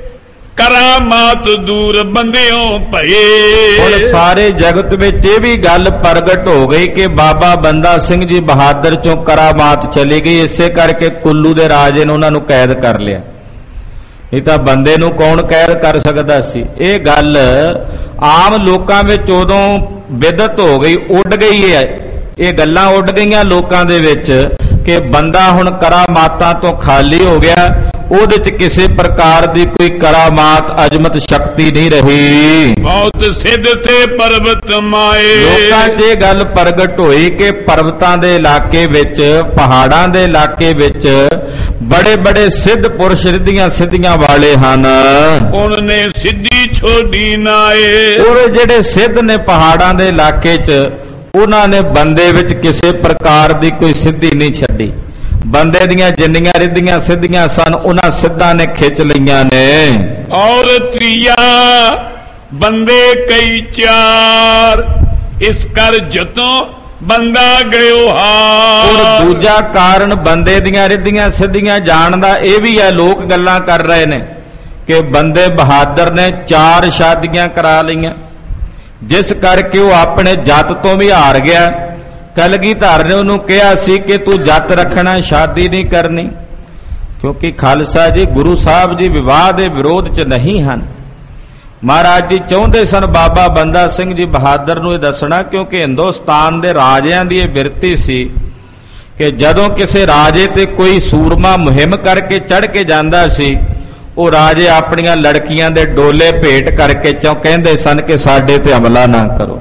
ਕਰਾਮਾਤ ਦੂਰ ਬੰਦਿਓ ਭਏ। ਹੁਣ ਸਾਰੇ ਜਗਤ ਵਿੱਚ ਇਹ ਵੀ ਗੱਲ ਪ੍ਰਗਟ ਹੋ ਗਈ ਕਿ ਬਾਬਾ ਬੰਦਾ ਸਿੰਘ ਜੀ ਬਹਾਦਰ ਚੋਂ ਕਰਾਮਾਤ ਚਲੀ ਗਈ। ਇਸੇ ਕਰਕੇ ਕੁੱਲੂ ਦੇ ਰਾਜੇ ਨੇ ਉਹਨਾਂ ਨੂੰ ਕੈਦ ਕਰ ਲਿਆ। ਨਹੀਂ ਤਾਂ ਬੰਦੇ ਨੂੰ ਕੌਣ ਕੈਦ ਕਰ ਸਕਦਾ ਸੀ। ਇਹ ਗੱਲ ਆਮ ਲੋਕਾਂ ਵਿੱਚ ਉਦੋਂ ਵਿਦਤ ਹੋ ਗਈ, ਉੱਡ ਗਈ ਹੈ। ਇਹ ਗੱਲਾਂ ਉੱਡ ਗਈਆਂ ਲੋਕਾਂ ਦੇ ਵਿੱਚ ਕਿ ਬੰਦਾ ਹੁਣ ਕਰਾਮਾਤਾਂ ਤੋਂ ਖਾਲੀ ਹੋ ਗਿਆ, ਉਹਦੇ 'ਚ ਕਿਸੇ ਪ੍ਰਕਾਰ ਦੀ ਕੋਈ ਕਰਾਮਾਤ ਅਜਮਤ ਸ਼ਕਤੀ ਨਹੀਂ ਰਹੀ। ਬਹੁਤ ਸਿੱਧ ਤੇ ਪਰਬਤ ਮਾਏ। ਲੋਕਾਂ 'ਚ ਇਹ ਗੱਲ ਪ੍ਰਗਟ ਹੋਈ ਕਿ ਪਰਬਤਾਂ ਦੇ ਇਲਾਕੇ ਵਿੱਚ, ਪਹਾੜਾਂ ਦੇ ਇਲਾਕੇ ਵਿੱਚ ਬੜੇ ਬੜੇ ਸਿੱਧ ਪੁਰਸ਼ ਰਿੱਧੀਆਂ ਸਿੱਧੀਆਂ ਵਾਲੇ ਹਨ। ਉਹਨੇ ਸਿੱਧੀ ਛੋਡੀ ਨਾਏ। ਉਹ ਜਿਹੜੇ ਸਿੱਧ ਨੇ ਪਹਾੜਾਂ ਦੇ ਇਲਾਕੇ 'ਚ ਉਹਨਾਂ ਨੇ ਬੰਦੇ ਵਿੱਚ ਕਿਸੇ ਪ੍ਰਕਾਰ ਦੀ ਕੋਈ ਸਿੱਧੀ ਨਹੀਂ ਛੱਡੀ। ਬੰਦੇ ਦੀਆਂ ਜਿੰਨੀਆਂ ਰਿੱਧੀਆਂ ਸਿੱਧੀਆਂ ਸਨ ਉਹਨਾਂ ਸਿੱਧਾਂ ਨੇ ਖਿੱਚ ਲਈਆਂ ਨੇ। ਔਰ ਤ੍ਰਿਆ ਬੰਦੇ ਕਈ ਚਾਰ ਇਸ ਕਰ ਜਤੋਂ ਬੰਦਾ ਗਇਓ ਹਾਰ। ਔਰ ਦੂਜਾ ਕਾਰਨ ਬੰਦੇ ਦੀਆਂ ਰਿੱਧੀਆਂ ਸਿੱਧੀਆਂ ਜਾਣ ਦਾ ਇਹ ਵੀ ਹੈ, ਲੋਕ ਗੱਲਾਂ ਕਰ ਰਹੇ ਨੇ ਕਿ ਬੰਦੇ ਬਹਾਦਰ ਨੇ 4 ਸ਼ਾਦੀਆਂ ਕਰਾ ਲਈਆਂ ਜਿਸ ਕਰਕੇ ਉਹ ਆਪਣੇ ਜੱਤ ਤੋਂ ਵੀ ਹਾਰ ਗਿਆ। ਕਲਗੀਧਰ ਨੇ ਉਹਨੂੰ ਕਿਹਾ ਸੀ ਕਿ ਤੂੰ ਜੱਤ ਰੱਖਣਾ, ਸ਼ਾਦੀ ਨਹੀਂ ਕਰਨੀ, ਕਿਉਂਕਿ ਖਾਲਸਾ ਜੀ ਗੁਰੂ ਸਾਹਿਬ ਜੀ ਵਿਵਾਹ ਦੇ ਵਿਰੋਧ 'ਚ ਨਹੀਂ ਹਨ। ਮਹਾਰਾਜ ਜੀ ਚਾਹੁੰਦੇ ਸਨ ਬਾਬਾ ਬੰਦਾ ਸਿੰਘ ਜੀ ਬਹਾਦਰ ਨੂੰ ਇਹ ਦੱਸਣਾ, ਕਿਉਂਕਿ ਹਿੰਦੁਸਤਾਨ ਦੇ ਰਾਜਿਆਂ ਦੀ ਇਹ ਬਿਰਤੀ ਸੀ ਕਿ ਜਦੋਂ ਕਿਸੇ ਰਾਜੇ ਤੇ ਕੋਈ ਸੂਰਮਾ ਮੁਹਿੰਮ ਕਰਕੇ ਚੜ੍ਹ ਕੇ ਜਾਂਦਾ ਸੀ ਉਹ ਰਾਜੇ ਆਪਣੀਆਂ ਲੜਕੀਆਂ ਦੇ ਡੋਲੇ ਭੇਟ ਕਰਕੇ ਕਹਿੰਦੇ ਸਨ ਕਿ ਸਾਡੇ ਤੇ ਹਮਲਾ ਨਾ ਕਰੋ।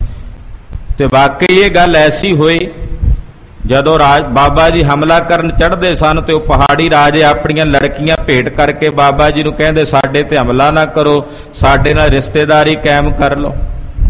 ਤੇ ਵਾਕਈ ਇਹ ਗੱਲ ਐਸੀ ਹੋਈ, ਜਦੋਂ ਬਾਬਾ ਜੀ ਹਮਲਾ ਕਰਨ ਚੜ੍ਹਦੇ ਸਨ ਤੇ ਉਹ ਪਹਾੜੀ ਰਾਜੇ ਆਪਣੀਆਂ ਲੜਕੀਆਂ ਭੇਟ ਕਰਕੇ ਬਾਬਾ ਜੀ ਨੂੰ ਕਹਿੰਦੇ ਸਾਡੇ ਤੇ ਹਮਲਾ ਨਾ ਕਰੋ, ਸਾਡੇ ਨਾਲ ਰਿਸ਼ਤੇਦਾਰੀ ਕਾਇਮ ਕਰ ਲਓ।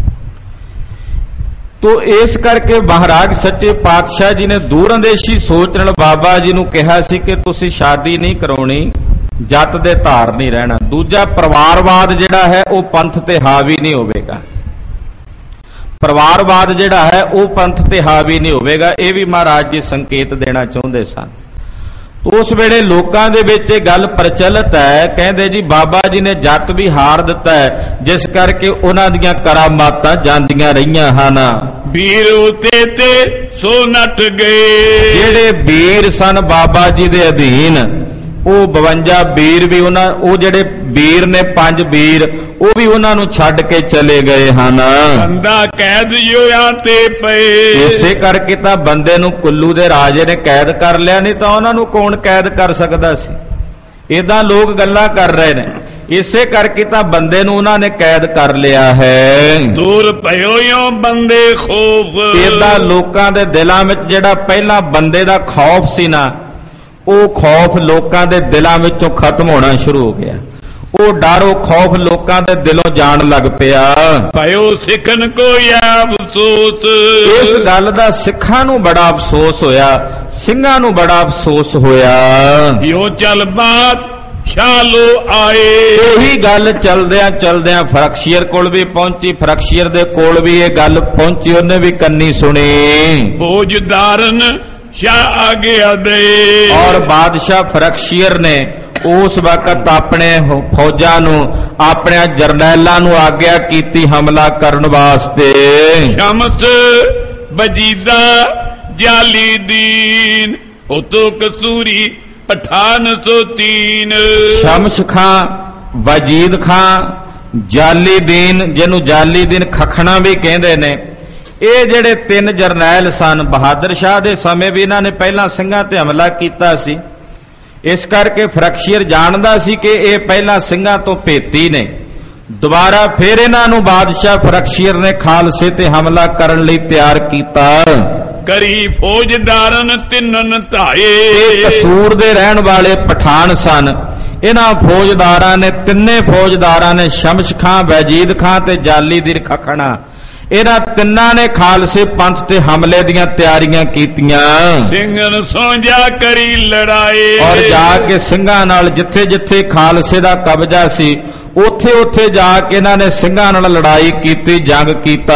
ਤੋ ਇਸ ਕਰਕੇ ਮਹਾਰਾਜ ਸੱਚੇ ਪਾਤਸ਼ਾਹ ਜੀ ਨੇ ਦੂਰਅੰਦੇਸ਼ੀ ਸੋਚ ਨਾਲ ਬਾਬਾ ਜੀ ਨੂੰ ਕਿਹਾ ਸੀ ਕਿ ਤੁਸੀਂ ਸ਼ਾਦੀ ਨਹੀਂ ਕਰਾਉਣੀ, ਜੱਤ ਦੇ ਧਾਰ ਨਹੀਂ ਰਹਿਣਾ। ਦੂਜਾ ਪਰਿਵਾਰਵਾਦ ਜਿਹੜਾ ਹੈ ਉਹ ਪੰਥ ਤੇ ਹਾਵੀ ਨਹੀਂ ਹੋਵੇਗਾ। ਪਰਿਵਾਰਵਾਦ ਜਿਹੜਾ ਹੈ ਉਹ ਪੰਥ ਤੇ ਹਾਵੀ ਨਹੀਂ ਹੋਵੇਗਾ। ਇਹ ਵੀ ਮਹਾਰਾਜ ਜੀ ਸੰਕੇਤ ਦੇਣਾ ਚਾਹੁੰਦੇ ਸਨ। ਉਸ ਵੇਲੇ ਲੋਕਾਂ ਦੇ ਵਿੱਚ ਇਹ ਗੱਲ ਪ੍ਰਚਲਿਤ ਹੈ, ਕਹਿੰਦੇ ਜੀ ਬਾਬਾ ਜੀ ਨੇ ਜੱਤ ਵੀ ਹਾਰ ਦਿੱਤਾ ਹੈ ਜਿਸ ਕਰਕੇ ਉਹਨਾਂ ਦੀਆਂ ਕਰਾਮਾਤਾਂ ਜਾਂਦੀਆਂ ਰਹੀਆਂ ਹਨ। ਵੀਰ ਉਤੇ ਤੇ ਸੋ ਨੱਠ ਗਏ। ਜਿਹੜੇ ਵੀਰ ਸਨ ਬਾਬਾ ਜੀ ਦੇ ਅਧੀਨ ਉਹ 52 ਵੀਰ ਵੀ ਉਹ ਜਿਹੜੇ ਵੀਰ ਨੇ 5 ਵੀਰ ਉਹ ਵੀ ਉਹਨਾਂ ਨੂੰ ਛੱਡ ਕੇ ਚਲੇ ਗਏ ਹਨ। ਬੰਦਾ ਕੈਦ ਹੋਇਆ ਤੇ ਪਏ। ਇਸੇ ਕਰਕੇ ਤਾਂ ਬੰਦੇ ਨੂੰ ਕੁੱਲੂ ਦੇ ਰਾਜੇ ਨੇ ਕੈਦ ਕਰ ਲਿਆ, ਨਹੀਂ ਤਾਂ ਉਹਨਾਂ ਨੂੰ ਕੌਣ ਕੈਦ ਕਰ ਸਕਦਾ ਸੀ। ਏਦਾਂ ਲੋਕ ਗੱਲਾਂ ਕਰ ਰਹੇ ਨੇ, ਇਸੇ ਕਰਕੇ ਤਾਂ ਬੰਦੇ ਨੂੰ ਉਹਨਾਂ ਨੇ ਕੈਦ ਕਰ ਲਿਆ ਹੈ। ਦੂਰ ਭਇਓ ਬੰਦੇ ਖੌਫ। ਏਦਾਂ ਲੋਕਾਂ ਦੇ ਦਿਲਾਂ ਵਿੱਚ ਜਿਹੜਾ ਪਹਿਲਾਂ ਬੰਦੇ ਦਾ ਖੌਫ ਸੀ ਨਾ, ਉਹ ਖੌਫ ਲੋਕਾਂ ਦੇ ਦਿਲਾਂ ਵਿੱਚੋਂ ਖਤਮ ਹੋਣਾ ਸ਼ੁਰੂ ਹੋ ਗਿਆ। ਉਹ ਡਰ, ਉਹ ਖੌਫ ਲੋਕਾਂ ਦੇ ਦਿਲੋਂ ਜਾਣ ਲੱਗ ਪਿਆ। ਭਇਓ ਸਿੱਖਣ ਕੋ ਅਫਸੋਸ। ਇਸ ਗੱਲ ਦਾ ਸਿੱਖਾਂ ਨੂੰ ਬੜਾ ਅਫਸੋਸ ਹੋਇਆ, ਸਿੰਘਾਂ ਨੂੰ ਬੜਾ ਅਫਸੋਸ ਹੋਇਆ। ਯੋ ਚੱਲ ਬਾਤ ਸ਼ਾਲੋ ਆਏ। ਉਹੀ ਗੱਲ ਚਲਦਿਆਂ ਚਲਦਿਆਂ ਫਰਖਸ਼ੀਰ ਕੋਲ ਵੀ ਪਹੁੰਚੀ, ਫਰਖਸ਼ੀਰ ਦੇ ਕੋਲ ਵੀ ਇਹ ਗੱਲ ਪਹੁੰਚੀ, ਉਹਨੇ ਵੀ ਕੰਨੀ ਸੁਣੀ। ਫੌਜਦਾਰਨ ਸ਼ਾਹ ਆਗੇ ਆਦੇ। ਔਰ ਬਾਦਸ਼ਾਹ ਫਰਖਸ਼ੀਰ ਨੇ ਉਸ ਵਕਤ ਆਪਣੇ ਫੌਜਾਂ ਨੂੰ, ਆਪਣੇ ਜਰਨੈਲਾਂ ਨੂੰ ਆਗਿਆ ਕੀਤੀ ਹਮਲਾ ਕਰਨ ਵਾਸਤੇ। ਸ਼ਮਸ ਵਜੀਦਾ ਜਾਲੀ ਦੀਨ ਉਤੋਂ ਕਸੂਰੀ ਪਠਾਨ 103। ਸ਼ਮਸ ਖਾਂ, ਵਜੀਦ ਖਾਂ, ਜਾਲੀ ਦੀਨ, ਜਿਹਨੂੰ ਜਾਲੀ ਦੀਨ ਖਖਣਾ ਵੀ ਕਹਿੰਦੇ ਨੇ, ਇਹ ਜਿਹੜੇ 3 ਜਰਨੈਲ ਸਨ। ਬਹਾਦਰ ਸ਼ਾਹ ਦੇ ਸਮੇਂ ਵੀ ਇਹਨਾਂ ਨੇ ਪਹਿਲਾਂ ਸਿੰਘਾਂ ਤੇ ਹਮਲਾ ਕੀਤਾ ਸੀ। ਇਸ ਕਰਕੇ ਫਰਖਸ਼ੀਰ ਜਾਣਦਾ ਸੀ ਕਿ ਇਹ ਪਹਿਲਾਂ ਸਿੰਘਾਂ ਤੋਂ ਭੇਤੀ ਨੇ। ਦੁਬਾਰਾ ਫਿਰ ਇਹਨਾਂ ਨੂੰ ਬਾਦਸ਼ਾਹ ਫਰਖਸ਼ੀਰ ਨੇ ਖਾਲਸੇ ਤੇ ਹਮਲਾ ਕਰਨ ਲਈ ਤਿਆਰ ਕੀਤਾ। ਕਰੀ ਫੌਜਦਾਰਨ ਤਿੰਨਨ ਧਾਏ। ਇਹ ਕਸੂਰ ਦੇ ਰਹਿਣ ਵਾਲੇ ਪਠਾਨ ਸਨ। ਇਹਨਾਂ ਫੌਜਦਾਰਾਂ ਨੇ, ਤਿੰਨੇ ਫੌਜਦਾਰਾਂ ਨੇ, ਸ਼ਮਸ ਖਾਂ, ਵਜੀਦ ਖਾਂ ਤੇ ਜਾਲੀ ਦੀਨ ਖਖਣਾ, ਇਹਨਾਂ ਤਿੰਨਾਂ ਨੇ ਖਾਲਸੇ ਪੰਥ ਤੇ ਹਮਲੇ ਦੀਆਂ ਤਿਆਰੀਆਂ ਕੀਤੀਆਂ। ਸਿੰਘਨ ਸੋਝਾ ਕਰੀ ਲੜਾਈ। ਔਰ ਜਾ ਕੇ ਸਿੰਘਾਂ ਨਾਲ ਜਿੱਥੇ ਜਿੱਥੇ ਖਾਲਸੇ ਦਾ ਕਬਜ਼ਾ ਸੀ, ਉੱਥੇ ਉੱਥੇ ਜਾ ਕੇ ਇਹਨਾਂ ਨੇ ਸਿੰਘਾਂ ਨਾਲ ਲੜਾਈ ਕੀਤੀ, ਜੰਗ ਕੀਤਾ।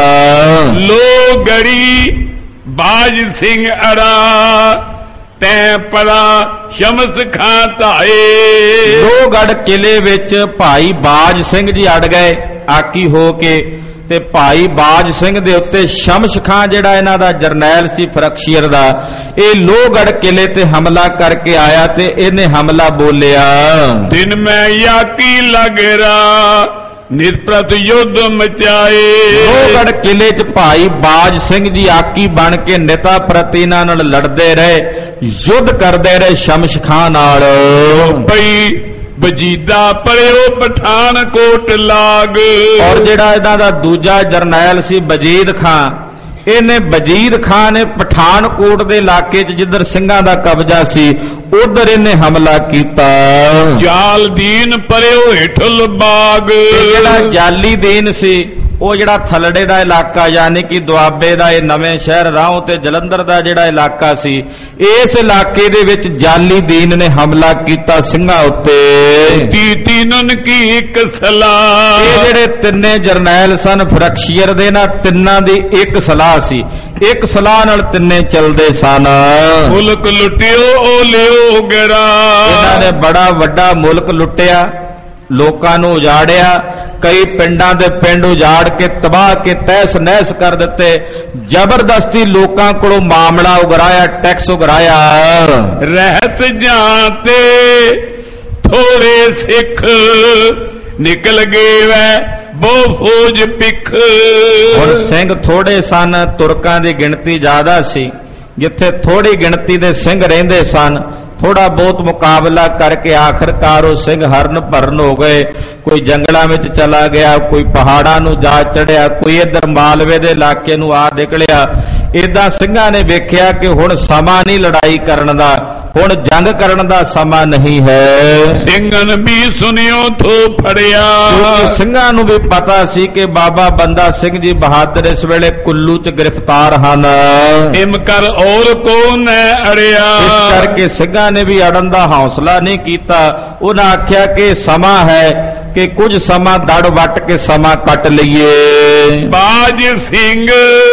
ਲੋ ਗੜੀ ਬਾਜ ਸਿੰਘ ਅੜਾ ਤੈ ਪੜਾ ਸ਼ਮਸ ਖਾਂ ਧਾਏ। ਲੋਹਗੜ੍ਹ ਕਿਲੇ ਵਿੱਚ ਭਾਈ ਬਾਜ ਸਿੰਘ ਜੀ ਅੜ ਗਏ ਆਕੀ ਹੋ ਕੇ, ਤੇ ਭਾਈ ਬਾਜ ਸਿੰਘ ਦੇ ਉੱਤੇ ਸ਼ਮਸ ਖਾਂ ਜਿਹੜਾ ਇਹਨਾਂ ਦਾ ਜਰਨੈਲ ਸੀ ਫਰਖਸ਼ੀਰ ਦਾ, ਇਹ ਲੋਹਗੜ੍ਹ ਕਿਲੇ ਤੇ ਹਮਲਾ ਕਰਕੇ ਆਇਆ ਤੇ ਇਹਨੇ ਹਮਲਾ ਬੋਲਿਆ। ਦਿਨ ਮੈਂ ਯਾਕੀ ਲਗ ਰਾ ਨਿਰਪ੍ਰਤ ਯੁੱਧ ਮਚਾਏ। ਲੋਹਗੜ੍ਹ ਕਿਲੇ 'ਚ ਭਾਈ ਬਾਜ ਸਿੰਘ ਜੀ ਆਕੀ ਬਣ ਕੇ ਨਿਤਾ ਪ੍ਰਤੀ ਇਹਨਾਂ ਨਾਲ ਲੜਦੇ ਰਹੇ, ਯੁੱਧ ਕਰਦੇ ਰਹੇ ਸ਼ਮਸ ਖਾਂ ਨਾਲ। ਭਈ ਵਜੀਦਾ ਪਰਿਓ ਪਠਾਨਕੋਟ ਲਾਗ। ਔਰ ਜਿਹੜਾ ਇਹਨਾਂ ਦਾ ਦੂਜਾ ਜਰਨੈਲ ਸੀ ਵਜੀਦ ਖਾਂ, ਇਹਨੇ ਵਜੀਦ ਖਾਂ ਨੇ ਪਠਾਨਕੋਟ ਦੇ ਇਲਾਕੇ 'ਚ ਜਿੱਧਰ ਸਿੰਘਾਂ ਦਾ ਕਬਜ਼ਾ ਸੀ, ਉਧਰ ਇਹਨੇ ਹਮਲਾ ਕੀਤਾ। ਜਾਲ ਦੀਨ ਪਰਿਓ ਹਿਠਲ ਬਾਗ। ਜਿਹੜਾ ਜਾਲੀ ਦੀਨ ਸੀ, ਉਹ ਜਿਹੜਾ ਥਲੜੇ ਦਾ ਇਲਾਕਾ ਯਾਨੀ ਕਿ ਦੁਆਬੇ ਦਾ, ਇਹ ਨਵੇਂ ਸ਼ਹਿਰ ਰਾਹੋਂ ਤੇ ਜਲੰਧਰ ਦਾ ਜਿਹੜਾ ਇਲਾਕਾ ਸੀ, ਇਸ ਇਲਾਕੇ ਦੇ ਵਿੱਚ ਜਾਲੀ ਦੀਨ ਨੇ ਹਮਲਾ ਕੀਤਾ ਸਿੰਘਾਂ ਉੱਤੇ। ਤੀਨਨ ਕੀ ਇੱਕ ਸਲਾਹ। ਇਹ ਜਿਹੜੇ ਤਿੰਨੇ ਜਰਨੈਲ ਸਨ ਫਰਖਸ਼ੀਰ ਦੇ, ਨਾ ਤਿੰਨਾਂ ਦੀ ਇੱਕ ਸਲਾਹ ਸੀ, ਇੱਕ ਸਲਾਹ ਨਾਲ ਤਿੰਨੇ ਚੱਲਦੇ ਸਨ। ਮੁਲਕ ਲੁੱਟਿਓ ਓ ਲਿਓ ਗਰਾ। ਇਹਨਾਂ ਨੇ ਬੜਾ ਵੱਡਾ ਮੁਲਕ ਲੁੱਟਿਆ, ਲੋਕਾਂ ਨੂੰ ਉਜਾੜਿਆ, ਕਈ ਪਿੰਡਾਂ ਦੇ ਪਿੰਡ ਉਜਾੜ ਕੇ ਤਬਾਹ ਕੇ ਤਹਿਸ ਨਹਿਸ ਕਰ ਦਿੱਤੇ, ਜ਼ਬਰਦਸਤੀ ਲੋਕਾਂ ਕੋਲੋਂ ਮਾਮਲਾ ਉਗਰਾਇਆ, ਟੈਕਸ ਉਗਰਾਇਆ। ਰਹਿਤ ਜਾਂਤੇ ਥੋੜੇ ਸਿੱਖ ਨਿਕਲ ਗਏ ਵੈ ਬਹੁ ਫੌਜ ਪਿੱਖ। ਹੁਣ ਸਿੰਘ ਥੋੜੇ ਸਨ, ਤੁਰਕਾਂ ਦੀ ਗਿਣਤੀ ਜ਼ਿਆਦਾ ਸੀ। ਜਿੱਥੇ ਥੋੜੀ ਗਿਣਤੀ ਦੇ ਸਿੰਘ ਰਹਿੰਦੇ ਸਨ, ਥੋੜਾ ਬਹੁਤ ਮੁਕਾਬਲਾ ਕਰਕੇ ਆਖਰਕਾਰ ਉਹ ਸਿੰਘ ਹਰਨ ਭਰਨ ਹੋ ਗਏ। ਕੋਈ ਜੰਗਲਾਂ ਵਿੱਚ ਚਲਾ ਗਿਆ, ਕੋਈ ਪਹਾੜਾਂ ਨੂੰ ਜਾ ਚੜਿਆ, ਕੋਈ ਇੱਧਰ ਮਾਲਵੇ ਦੇ ਇਲਾਕੇ ਨੂੰ ਆ ਨਿਕਲਿਆ। ਏਦਾਂ ਸਿੰਘਾਂ ਨੇ ਵੇਖਿਆ ਕਿ ਹੁਣ ਸਮਾਂ ਨਹੀਂ ਲੜਾਈ ਕਰਨ ਦਾ, ਹੁਣ ਜੰਗ ਕਰਨ ਦਾ ਸਮਾਂ ਨਹੀਂ ਹੈ। ਸਿੰਘਨ ਵੀ ਸੁਣਿਓ ਥੋ ਫੜਿਆ। ਕਿਉਂਕਿ ਸਿੰਘਾਂ ਨੂੰ ਵੀ ਪਤਾ ਸੀ ਕਿ ਬਾਬਾ ਬੰਦਾ ਸਿੰਘ ਜੀ ਬਹਾਦਰ ਇਸ ਵੇਲੇ ਕੁੱਲੂ 'ਚ ਗ੍ਰਿਫਤਾਰ ਹਨ। ਹਿਮ ਕਰ ਔਰ ਕੋ ਨੈ ਅੜਿਆ। ਇਸ ਕਰਕੇ ਸਿੰਘਾਂ ਨੇ ਵੀ ਅੜਨ ਦਾ ਹੌਸਲਾ ਨਹੀਂ ਕੀਤਾ। ਉਹਨਾਂ ਆਖਿਆ ਕਿ ਸਮਾਂ ਹੈ ਕਿ ਕੁਝ ਸਮਾਂ ਦੜ ਵੱਟ ਕੇ ਸਮਾਂ ਕੱਟ ਲਈਏ। ਬਾਜ ਸਿੰਘ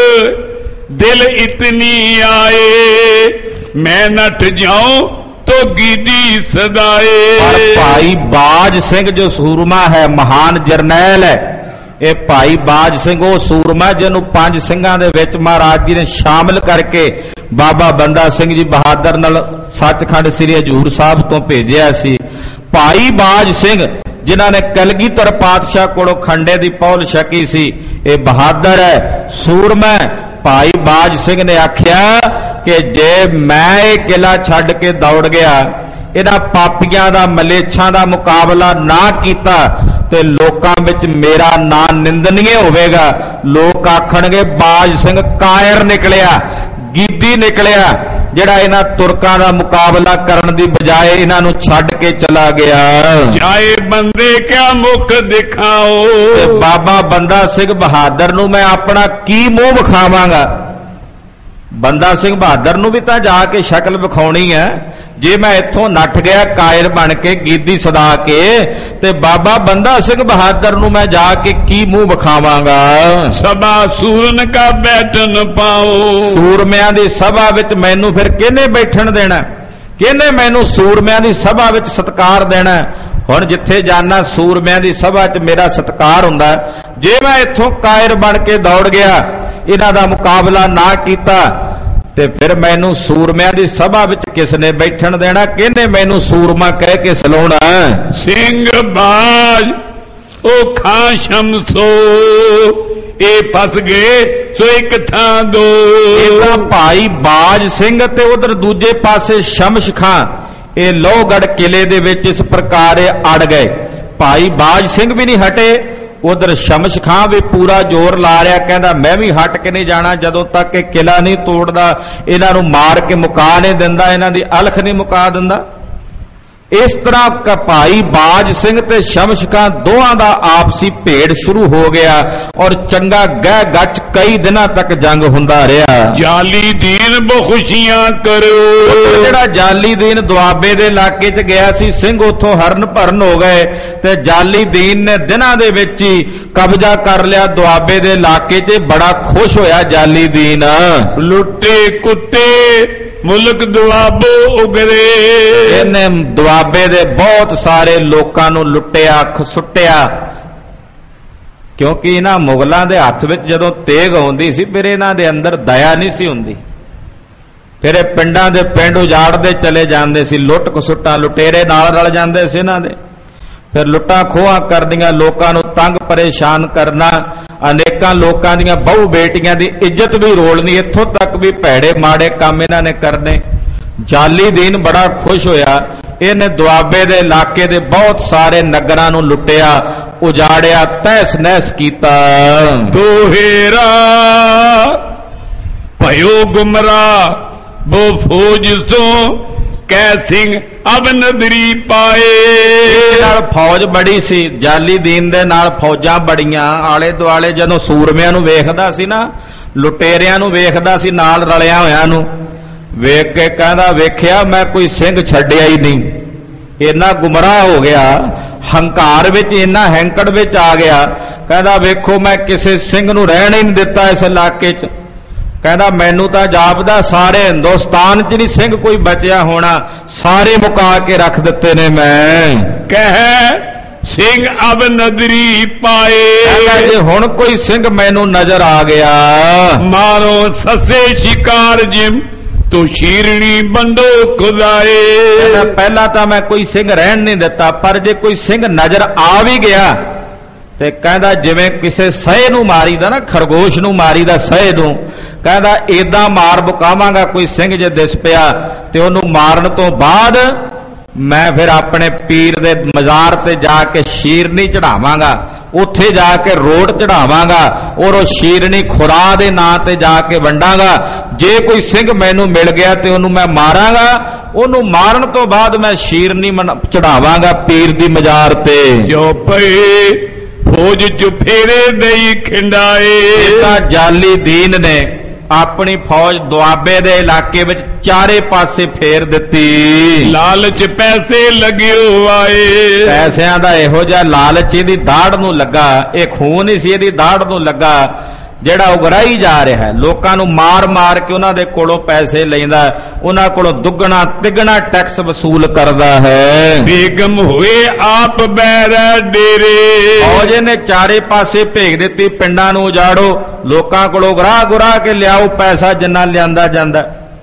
ਦਿਲ ਇਤਨੀ ਆਏ ਮੈਂ ਨੱਠ ਜਾਉਂ ਤੋ ਗੀਦੀ ਸਦਾਏ। ਪਰ ਭਾਈ ਬਾਜ ਸਿੰਘ ਜੋ ਸੂਰਮਾ ਹੈ, ਮਹਾਨ ਜਰਨੈਲ ਹੈ, ਇਹ ਭਾਈ ਬਾਜ ਸਿੰਘ ਉਹ ਸੂਰਮਾ ਜਿਹਨੂੰ 5 ਸਿੰਘਾਂ ਦੇ ਵਿੱਚ ਮਹਾਰਾਜ ਜੀ ਨੇ ਸ਼ਾਮਲ ਕਰਕੇ ਬਾਬਾ ਬੰਦਾ ਸਿੰਘ ਜੀ ਬਹਾਦਰ ਨਾਲ ਸੱਚਖੰਡ ਸ੍ਰੀ ਹਜ਼ੂਰ ਸਾਹਿਬ ਤੋਂ ਭੇਜਿਆ ਸੀ। ਭਾਈ ਬਾਜ ਸਿੰਘ ਜਿਨ੍ਹਾਂ ਨੇ ਕਲਗੀਧਰ ਪਾਤਸ਼ਾਹ ਕੋਲੋਂ ਖੰਡੇ ਦੀ ਪੌਲ ਛਕੀ ਸੀ, ਇਹ ਬਹਾਦਰ ਹੈ, ਸੂਰਮਾ। ਭਾਈ ਬਾਜ ਸਿੰਘ ਨੇ ਆਖਿਆ ਕਿ ਜੇ ਮੈਂ ਇਹ ਕਿਲਾ ਛੱਡ ਕੇ ਦੌੜ ਗਿਆ, ਇਹਨਾਂ ਪਾਪੀਆਂ ਦਾ ਮਲੇਛਾਂ ਦਾ ਮੁਕਾਬਲਾ ਨਾ ਕੀਤਾ ਤੇ ਲੋਕਾਂ ਵਿੱਚ ਮੇਰਾ ਨਾਂ ਨਿੰਦਨੀਏ ਹੋਵੇਗਾ। ਲੋਕ ਆਖਣਗੇ ਬਾਜ ਸਿੰਘ ਕਾਇਰ ਨਿਕਲਿਆ, ਗੀਦੀ ਨਿਕਲਿਆ, ਜਿਹੜਾ ਇਹਨਾਂ ਤੁਰਕਾਂ ਦਾ ਮੁਕਾਬਲਾ ਕਰਨ ਦੀ ਬਜਾਏ ਇਹਨਾਂ ਨੂੰ ਛੱਡ ਕੇ ਚਲਾ ਗਿਆ। ਜਾਏ ਬੰਦੇ ਕਿਆ ਮੁਖ ਦਿਖਾਓ, ਤੇ ਬਾਬਾ ਬੰਦਾ ਸਿੰਘ ਬਹਾਦਰ ਨੂੰ ਮੈਂ ਆਪਣਾ ਕੀ ਮੂੰਹ ਵਿਖਾਵਾਂਗਾ। ਬੰਦਾ ਸਿੰਘ ਬਹਾਦਰ ਨੂੰ ਵੀ ਤਾਂ ਜਾ ਕੇ ਸ਼ਕਲ ਵਿਖਾਉਣੀ ਹੈ। ਜੇ ਮੈਂ ਇੱਥੋਂ ਨੱਠ ਗਿਆ ਕਾਇਰ ਬਣ ਕੇ, ਗੀਦੀ ਸਦਾ ਕੇ, ਤੇ ਬਾਬਾ ਬੰਦਾ ਸਿੰਘ ਬਹਾਦਰ ਨੂੰ ਮੈਂ ਜਾ ਕੇ ਕੀ ਮੂੰਹ ਵਿਖਾਵਾਂਗਾ। ਸਭਾ ਸੂਰਨ ਕਾ ਬੈਠਨ ਪਾਓ, ਸੂਰਮਿਆਂ ਦੀ ਸਭਾ ਵਿੱਚ ਮੈਨੂੰ ਫਿਰ ਕਿਹਨੇ ਬੈਠਣ ਦੇਣਾ, ਕਿਹਨੇ ਮੈਨੂੰ ਸੂਰਮਿਆਂ ਦੀ ਸਭਾ ਵਿੱਚ ਸਤਿਕਾਰ ਦੇਣਾ। ਹੁਣ ਜਿੱਥੇ ਜਾਣਾ ਸੂਰਮਿਆਂ ਦੀ ਸਭਾ 'ਚ ਮੇਰਾ ਸਤਿਕਾਰ ਹੁੰਦਾ। ਜੇ ਮੈਂ ਇੱਥੋਂ ਕਾਇਰ ਬਣ ਕੇ ਦੌੜ ਗਿਆ, ਇਹਨਾਂ ਦਾ ਮੁਕਾਬਲਾ ਨਾ ਕੀਤਾ, ਤੇ ਫਿਰ ਮੈਨੂੰ ਸੂਰਮਿਆਂ ਦੀ ਸਭਾ ਵਿੱਚ ਕਿਸ ਨੇ ਬੈਠਣ ਦੇਣਾ, ਕਿਹਨੇ ਮੈਨੂੰ ਸੂਰਮਾ ਕਹਿ ਕੇ ਸਲਾਉਣਾ। ਸਿੰਘ ਬਾਜ ਉਹ ਖਾਂ ਸ਼ਮਸੋ, ਇਹ ਫਸ ਗਏ ਸੋ ਇੱਕ ਥਾਂ ਦੋ। ਇਹਦਾ ਭਾਈ ਬਾਜ ਸਿੰਘ ਤੇ ਉਧਰ ਦੂਜੇ ਪਾਸੇ ਸ਼ਮਸ਼ ਖਾਂ, ਇਹ ਲੋਹਗੜ੍ਹ ਕਿਲੇ ਦੇ ਵਿੱਚ ਇਸ ਪ੍ਰਕਾਰ ਅੜ ਗਏ। ਭਾਈ ਬਾਜ ਸਿੰਘ ਵੀ ਨਹੀਂ ਹਟੇ, ਉਧਰ ਸ਼ਮਸ਼ ਖਾਂ ਵੀ ਪੂਰਾ ਜ਼ੋਰ ਲਾ ਰਿਹਾ, ਕਹਿੰਦਾ ਮੈਂ ਵੀ ਹਟ ਕੇ ਨਹੀਂ ਜਾਣਾ ਜਦੋਂ ਤੱਕ ਇਹ ਕਿਲਾ ਨਹੀਂ ਤੋੜਦਾ, ਇਹਨਾਂ ਨੂੰ ਮਾਰ ਕੇ ਮੁਕਾ ਨਹੀਂ ਦਿੰਦਾ, ਇਹਨਾਂ ਦੀ ਅਲਖ ਨਹੀਂ ਮੁਕਾ ਦਿੰਦਾ। ਇਸ ਤਰ੍ਹਾਂ ਭਾਈ ਬਾਜ ਸਿੰਘ ਤੇ ਸ਼ਮਸ਼ ਖਾਂ ਦੋਹਾਂ ਦਾ ਆਪਸੀ ਭੇੜ ਸ਼ੁਰੂ ਹੋ ਗਿਆ ਔਰ ਚੰਗਾ ਗਹਿ ਗੱਚ ਕਈ ਦਿਨਾਂ ਤੱਕ ਜੰਗ ਹੁੰਦਾ ਰਿਹਾ। ਜਾਲੀ ਦੀਨ ਬਖੁਸ਼ੀਆਂ ਕਰੋ, ਜਿਹੜਾ ਜਾਲੀ ਦੀਨ ਦੁਆਬੇ ਦੇ ਇਲਾਕੇ 'ਚ ਗਿਆ ਸੀ, ਸਿੰਘ ਉੱਥੋਂ ਹਰਨ ਭਰਨ ਹੋ ਗਏ ਤੇ ਜਾਲੀ ਦੀਨ ਨੇ ਦਿਨਾਂ ਦੇ ਵਿੱਚ ਹੀ ਕਬਜ਼ਾ ਕਰ ਲਿਆ ਦੁਆਬੇ ਦੇ ਇਲਾਕੇ 'ਚ। ਬੜਾ ਖੁਸ਼ ਹੋਇਆ ਜਾਲੀ ਦੀਨ। ਲੁੱਟੇ ਕੁੱਤੇ ਮੁਲਕ ਦੁਆਬੋ ਉਗਰੇ, ਇਹਨੇ ਦੁਆਬੇ ਦੇ ਬਹੁਤ ਸਾਰੇ ਲੋਕਾਂ ਨੂੰ ਲੁੱਟਿਆ, ਖਸੁੱਟਿਆ, ਕਿਉਂਕਿ ਇਹਨਾਂ ਮੁਗਲਾਂ ਦੇ ਹੱਥ ਵਿੱਚ ਜਦੋਂ ਤੇਗ ਆਉਂਦੀ ਸੀ ਫਿਰ ਇਹਨਾਂ ਦੇ ਅੰਦਰ ਦਇਆ ਨਹੀਂ ਸੀ ਹੁੰਦੀ। ਫਿਰ ਇਹ ਪਿੰਡਾਂ ਦੇ ਪਿੰਡ ਉਜਾੜਦੇ ਚਲੇ ਜਾਂਦੇ ਸੀ, ਲੁੱਟ ਖਸੁੱਟਾਂ ਲੁਟੇਰੇ ਨਾਲ ਰਲ ਜਾਂਦੇ ਸੀ ਇਹਨਾਂ ਦੇ। ਫਿਰ ਲੁੱਟਾਂ ਖੋਹਾਂ ਕਰਦੀਆਂ, ਲੋਕਾਂ ਨੂੰ ਤੰਗ ਪਰੇਸ਼ਾਨ ਕਰਨਾ, ਅਨੇਕਾਂ ਲੋਕਾਂ ਦੀਆਂ ਬਹੁ ਬੇਟੀਆਂ ਦੀ ਇੱਜ਼ਤ ਵੀ ਰੋਲਣੀ, ਇੱਥੋਂ ਤੱਕ ਵੀ ਭੈੜੇ ਮਾੜੇ ਕੰਮ ਇਹਨਾਂ ਨੇ ਕਰਨੇ। ਜਾਲੀ ਦੀਨ ਬੜਾ ਖੁਸ਼ ਹੋਇਆ, ਇਹਨੇ ਦੁਆਬੇ ਦੇ ਇਲਾਕੇ ਦੇ ਬਹੁਤ ਸਾਰੇ ਨਗਰਾਂ ਨੂੰ ਲੁੱਟਿਆ, ਉਜਾੜਿਆ, ਤਹਿਸ ਨਹਿਸ ਕੀਤਾ। ਦੋਹੇਰਾ ਭਇਓ ਗੁਮਰਾ ਬੋ ਫੌਜ ਸੋ ਕੈ ਸਿੰਘ ਅਬ ਨਦਰੀ ਪਾਏ। ਨਾਲ ਫੌਜ ਬੜੀ ਸੀ, ਜਾਲੀ ਦੀਨ ਦੇ ਨਾਲ ਫੌਜਾਂ ਬੜੀਆਂ ਆਲੇ ਦੁਆਲੇ। ਜਦੋਂ ਸੂਰਮਿਆਂ ਨੂੰ ਵੇਖਦਾ ਸੀ ਨਾ, ਲੁਟੇਰਿਆਂ ਨੂੰ ਵੇਖਦਾ ਸੀ ਨਾਲ ਰਲਿਆ ਹੋਇਆਂ ਨੂੰ, ਵੇਖ ਕੇ ਕਹਿੰਦਾ ਵੇਖਿਆ ਮੈਂ ਕੋਈ ਸਿੰਘ ਛੱਡਿਆ ਹੀ ਨਹੀਂ। ਇੰਨਾ ਗੁੰਮਰਾਹ ਹੋ ਗਿਆ, ਹੰਕਾਰ ਵਿੱਚ ਇੰਨਾ ਹੈਂਕੜ ਵਿੱਚ ਆ ਗਿਆ, ਕਹਿੰਦਾ ਵੇਖੋ ਮੈਂ ਕਿਸੇ ਸਿੰਘ ਨੂੰ ਰਹਿਣ ਹੀ ਨਹੀਂ ਦਿੱਤਾ ਇਸ ਇਲਾਕੇ 'ਚ। ਕਹਿੰਦਾ ਮੈਨੂੰ ਤਾਂ ਜਾਪਦਾ ਸਾਰੇ ਹਿੰਦੁਸਤਾਨ 'ਚ ਨਹੀਂ ਸਿੰਘ ਕੋਈ ਬਚਿਆ ਹੋਣਾ, ਸਾਰੇ ਮੁਕਾ ਕੇ ਰੱਖ ਦਿੱਤੇ ਨੇ ਮੈਂ। ਕਹਿ ਸਿੰਘ ਅਬ ਨਦਰੀ ਪਾਏ, ਕਹਿੰਦਾ ਜੇ ਹੁਣ ਕੋਈ ਸਿੰਘ ਮੈਨੂੰ ਨਜ਼ਰ ਆ ਗਿਆ, ਮਾਰੋ ਸੱਸੇ ਸ਼ਿਕਾਰ ਜਿਮ ਤੂੰ ਸ਼ੀਰਣੀ ਬੰਦੋ ਖੁਦਾਏ। ਕਹਿੰਦਾ ਪਹਿਲਾਂ ਤਾਂ ਮੈਂ ਕੋਈ ਸਿੰਘ ਰਹਿਣ ਨਹੀਂ ਦਿੱਤਾ, ਪਰ ਜੇ ਕੋਈ ਸਿੰਘ ਨਜ਼ਰ ਆ ਵੀ ਗਿਆ ਤੇ ਕਹਿੰਦਾ ਜਿਵੇਂ ਕਿਸੇ ਸਹੇ ਨੂੰ ਮਾਰੀਦਾ ਨਾ, ਖਰਗੋਸ਼ ਨੂੰ ਮਾਰੀਦਾ ਸਹੇ ਨੂੰ, ਕਹਿੰਦਾ ਏਦਾਂ ਮਾਰ ਮੁਕਾਵਾਂਗਾ ਕੋਈ ਸਿੰਘ ਜੇ ਦਿਸ ਪਿਆ, ਤੇ ਉਹਨੂੰ ਮਾਰਨ ਤੋਂ ਬਾਅਦ ਮੈਂ ਫਿਰ ਆਪਣੇ ਪੀਰ ਦੇ ਮਜ਼ਾਰ ਤੇ ਜਾ ਕੇ ਸ਼ੀਰਨੀ ਚੜਾਵਾਂਗਾ, ਉੱਥੇ ਜਾ ਕੇ ਰੋਟ ਚੜਾਵਾਂਗਾ ਔਰ ਉਹ ਸ਼ੀਰਨੀ ਖੁਰਾ ਦੇ ਨਾਂ ਤੇ ਜਾ ਕੇ ਵੰਡਾਂਗਾ। ਜੇ ਕੋਈ ਸਿੰਘ ਮੈਨੂੰ ਮਿਲ ਗਿਆ ਤੇ ਉਹਨੂੰ ਮੈਂ ਮਾਰਾਂਗਾ, ਉਹਨੂੰ ਮਾਰਨ ਤੋਂ ਬਾਅਦ ਮੈਂ ਸ਼ੀਰਨੀ ਚੜਾਵਾਂਗਾ ਪੀਰ ਦੀ ਮਜ਼ਾਰ ਤੇ। ਜੋ ਪਏ ਫੌਜ ਚ ਫੇਰੇ ਦਈ ਖਿੰਡਾਏ। ਤਾਂ ਜਾਲੀ ਦੀਨ ਨੇ ਆਪਣੀ ਫੌਜ ਦੁਆਬੇ ਦੇ ਇਲਾਕੇ ਵਿੱਚ ਚਾਰੇ ਪਾਸੇ ਫੇਰ ਦਿੱਤੀ। ਲਾਲਚ ਪੈਸੇ ਲੱਗਿਓ ਆਏ, ਪੈਸਿਆਂ ਦਾ ਇਹੋ ਜਿਹਾ ਲਾਲਚ ਇਹਦੀ ਦਾੜ ਨੂੰ ਲੱਗਾ, ਇਹ ਖੂਨ ਹੀ ਸੀ ਇਹਦੀ ਦਾੜ ਨੂੰ ਲੱਗਾ ਜਿਹੜਾ ਉਗਰਾਈ ਜਾ ਰਿਹਾ ਹੈ। ਲੋਕਾਂ ਨੂੰ ਮਾਰ ਮਾਰ ਕੇ ਉਹਨਾਂ ਦੇ ਕੋਲੋਂ ਪੈਸੇ ਲੈਂਦਾ, ਉਹਨਾਂ ਕੋਲੋਂ ਦੁੱਗਣਾ ਤਿੱਗਣਾ ਟੈਕਸ ਵਸੂਲ ਕਰਦਾ ਹੈ। ਬੇਗਮ ਹੋਏ ਆਪ ਬੈਰਾ ਡੇਰੇ, ਫੌਜ ਨੇ ਚਾਰੇ ਪਾਸੇ ਭੇਜ ਦਿੱਤੀ, ਪਿੰਡਾਂ ਨੂੰ ਉਜਾੜੋ, ਲੋਕਾਂ ਕੋਲੋਂ ਗੁਰਾਹ ਕੇ ਲਿਆਓ ਪੈਸਾ ਜਿੰਨਾ ਲਿਆਂਦਾ ਜਾਂਦਾ।